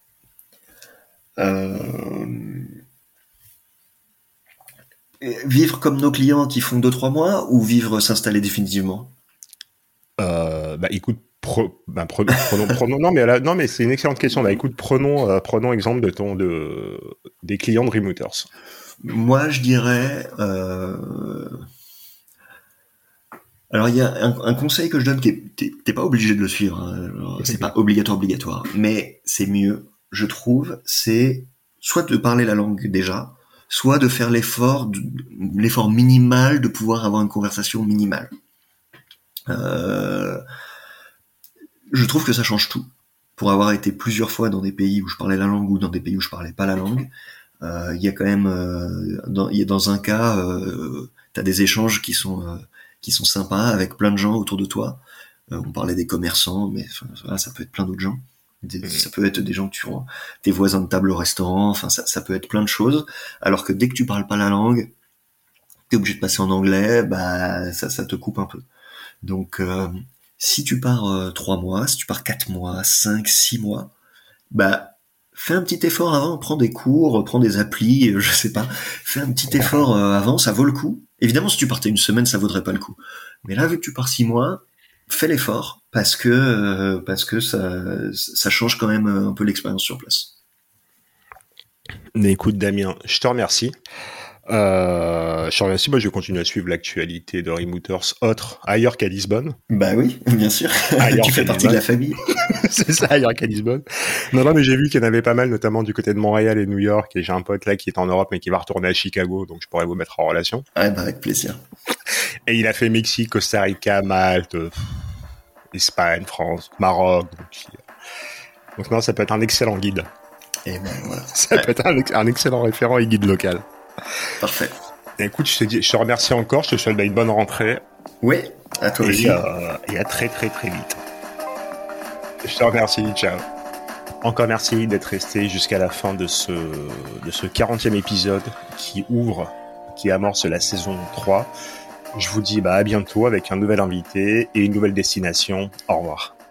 Vivre comme nos clients qui font 2-3 mois ou s'installer définitivement? Écoute, prenons. Non, mais c'est une excellente question. Écoute, prenons exemple des clients de Remooters. Moi, je dirais. Alors, il y a un conseil que je donne t'es pas obligé de le suivre. Hein. C'est pas obligatoire, mais c'est mieux, je trouve. C'est soit de parler la langue déjà, soit de faire l'effort minimal de pouvoir avoir une conversation minimale. Je trouve que ça change tout. pour avoir été plusieurs fois dans des pays où je parlais la langue ou dans des pays où je parlais pas la langue, il y a quand même, dans un cas, t'as des échanges qui sont sympas avec plein de gens autour de toi. On parlait des commerçants, mais voilà, ça peut être plein d'autres gens. Ça peut être des gens que tu vois, tes voisins de table au restaurant, enfin ça peut être plein de choses. Alors que dès que tu parles pas la langue, t'es obligé de passer en anglais, bah ça te coupe un peu. Donc si tu pars 3 mois, si tu pars 4 mois, 5, 6 mois, bah fais un petit effort avant, prends des cours, prends des applis, je sais pas, fais un petit effort avant, ça vaut le coup. Évidemment, si tu partais une semaine, ça vaudrait pas le coup. Mais là, vu que tu pars 6 mois, fais l'effort parce que ça change quand même un peu l'expérience sur place. Mais écoute, Damien, je te remercie. Moi je vais continuer à suivre l'actualité de Remooters ailleurs qu'à Lisbonne. Bah oui, bien sûr. Tu fais partie de la famille. C'est ça, ailleurs qu'à Lisbonne. Non, mais j'ai vu qu'il y en avait pas mal, notamment du côté de Montréal et New York, et j'ai un pote là qui est en Europe mais qui va retourner à Chicago, donc je pourrais vous mettre en relation. Ouais, bah avec plaisir. Et il a fait Mexique, Costa Rica, Malte, Espagne, France, Maroc. Donc non, ça peut être un excellent guide. Et ben voilà. Ça peut être un excellent référent et guide local. Parfait. Écoute, je te remercie encore, je te souhaite une bonne rentrée. Oui, à toi aussi. Et à très très très vite. Je te remercie, ciao. Encore merci d'être resté jusqu'à la fin de ce 40e épisode qui amorce la saison 3. Je vous dis à bientôt avec un nouvel invité et une nouvelle destination. Au revoir.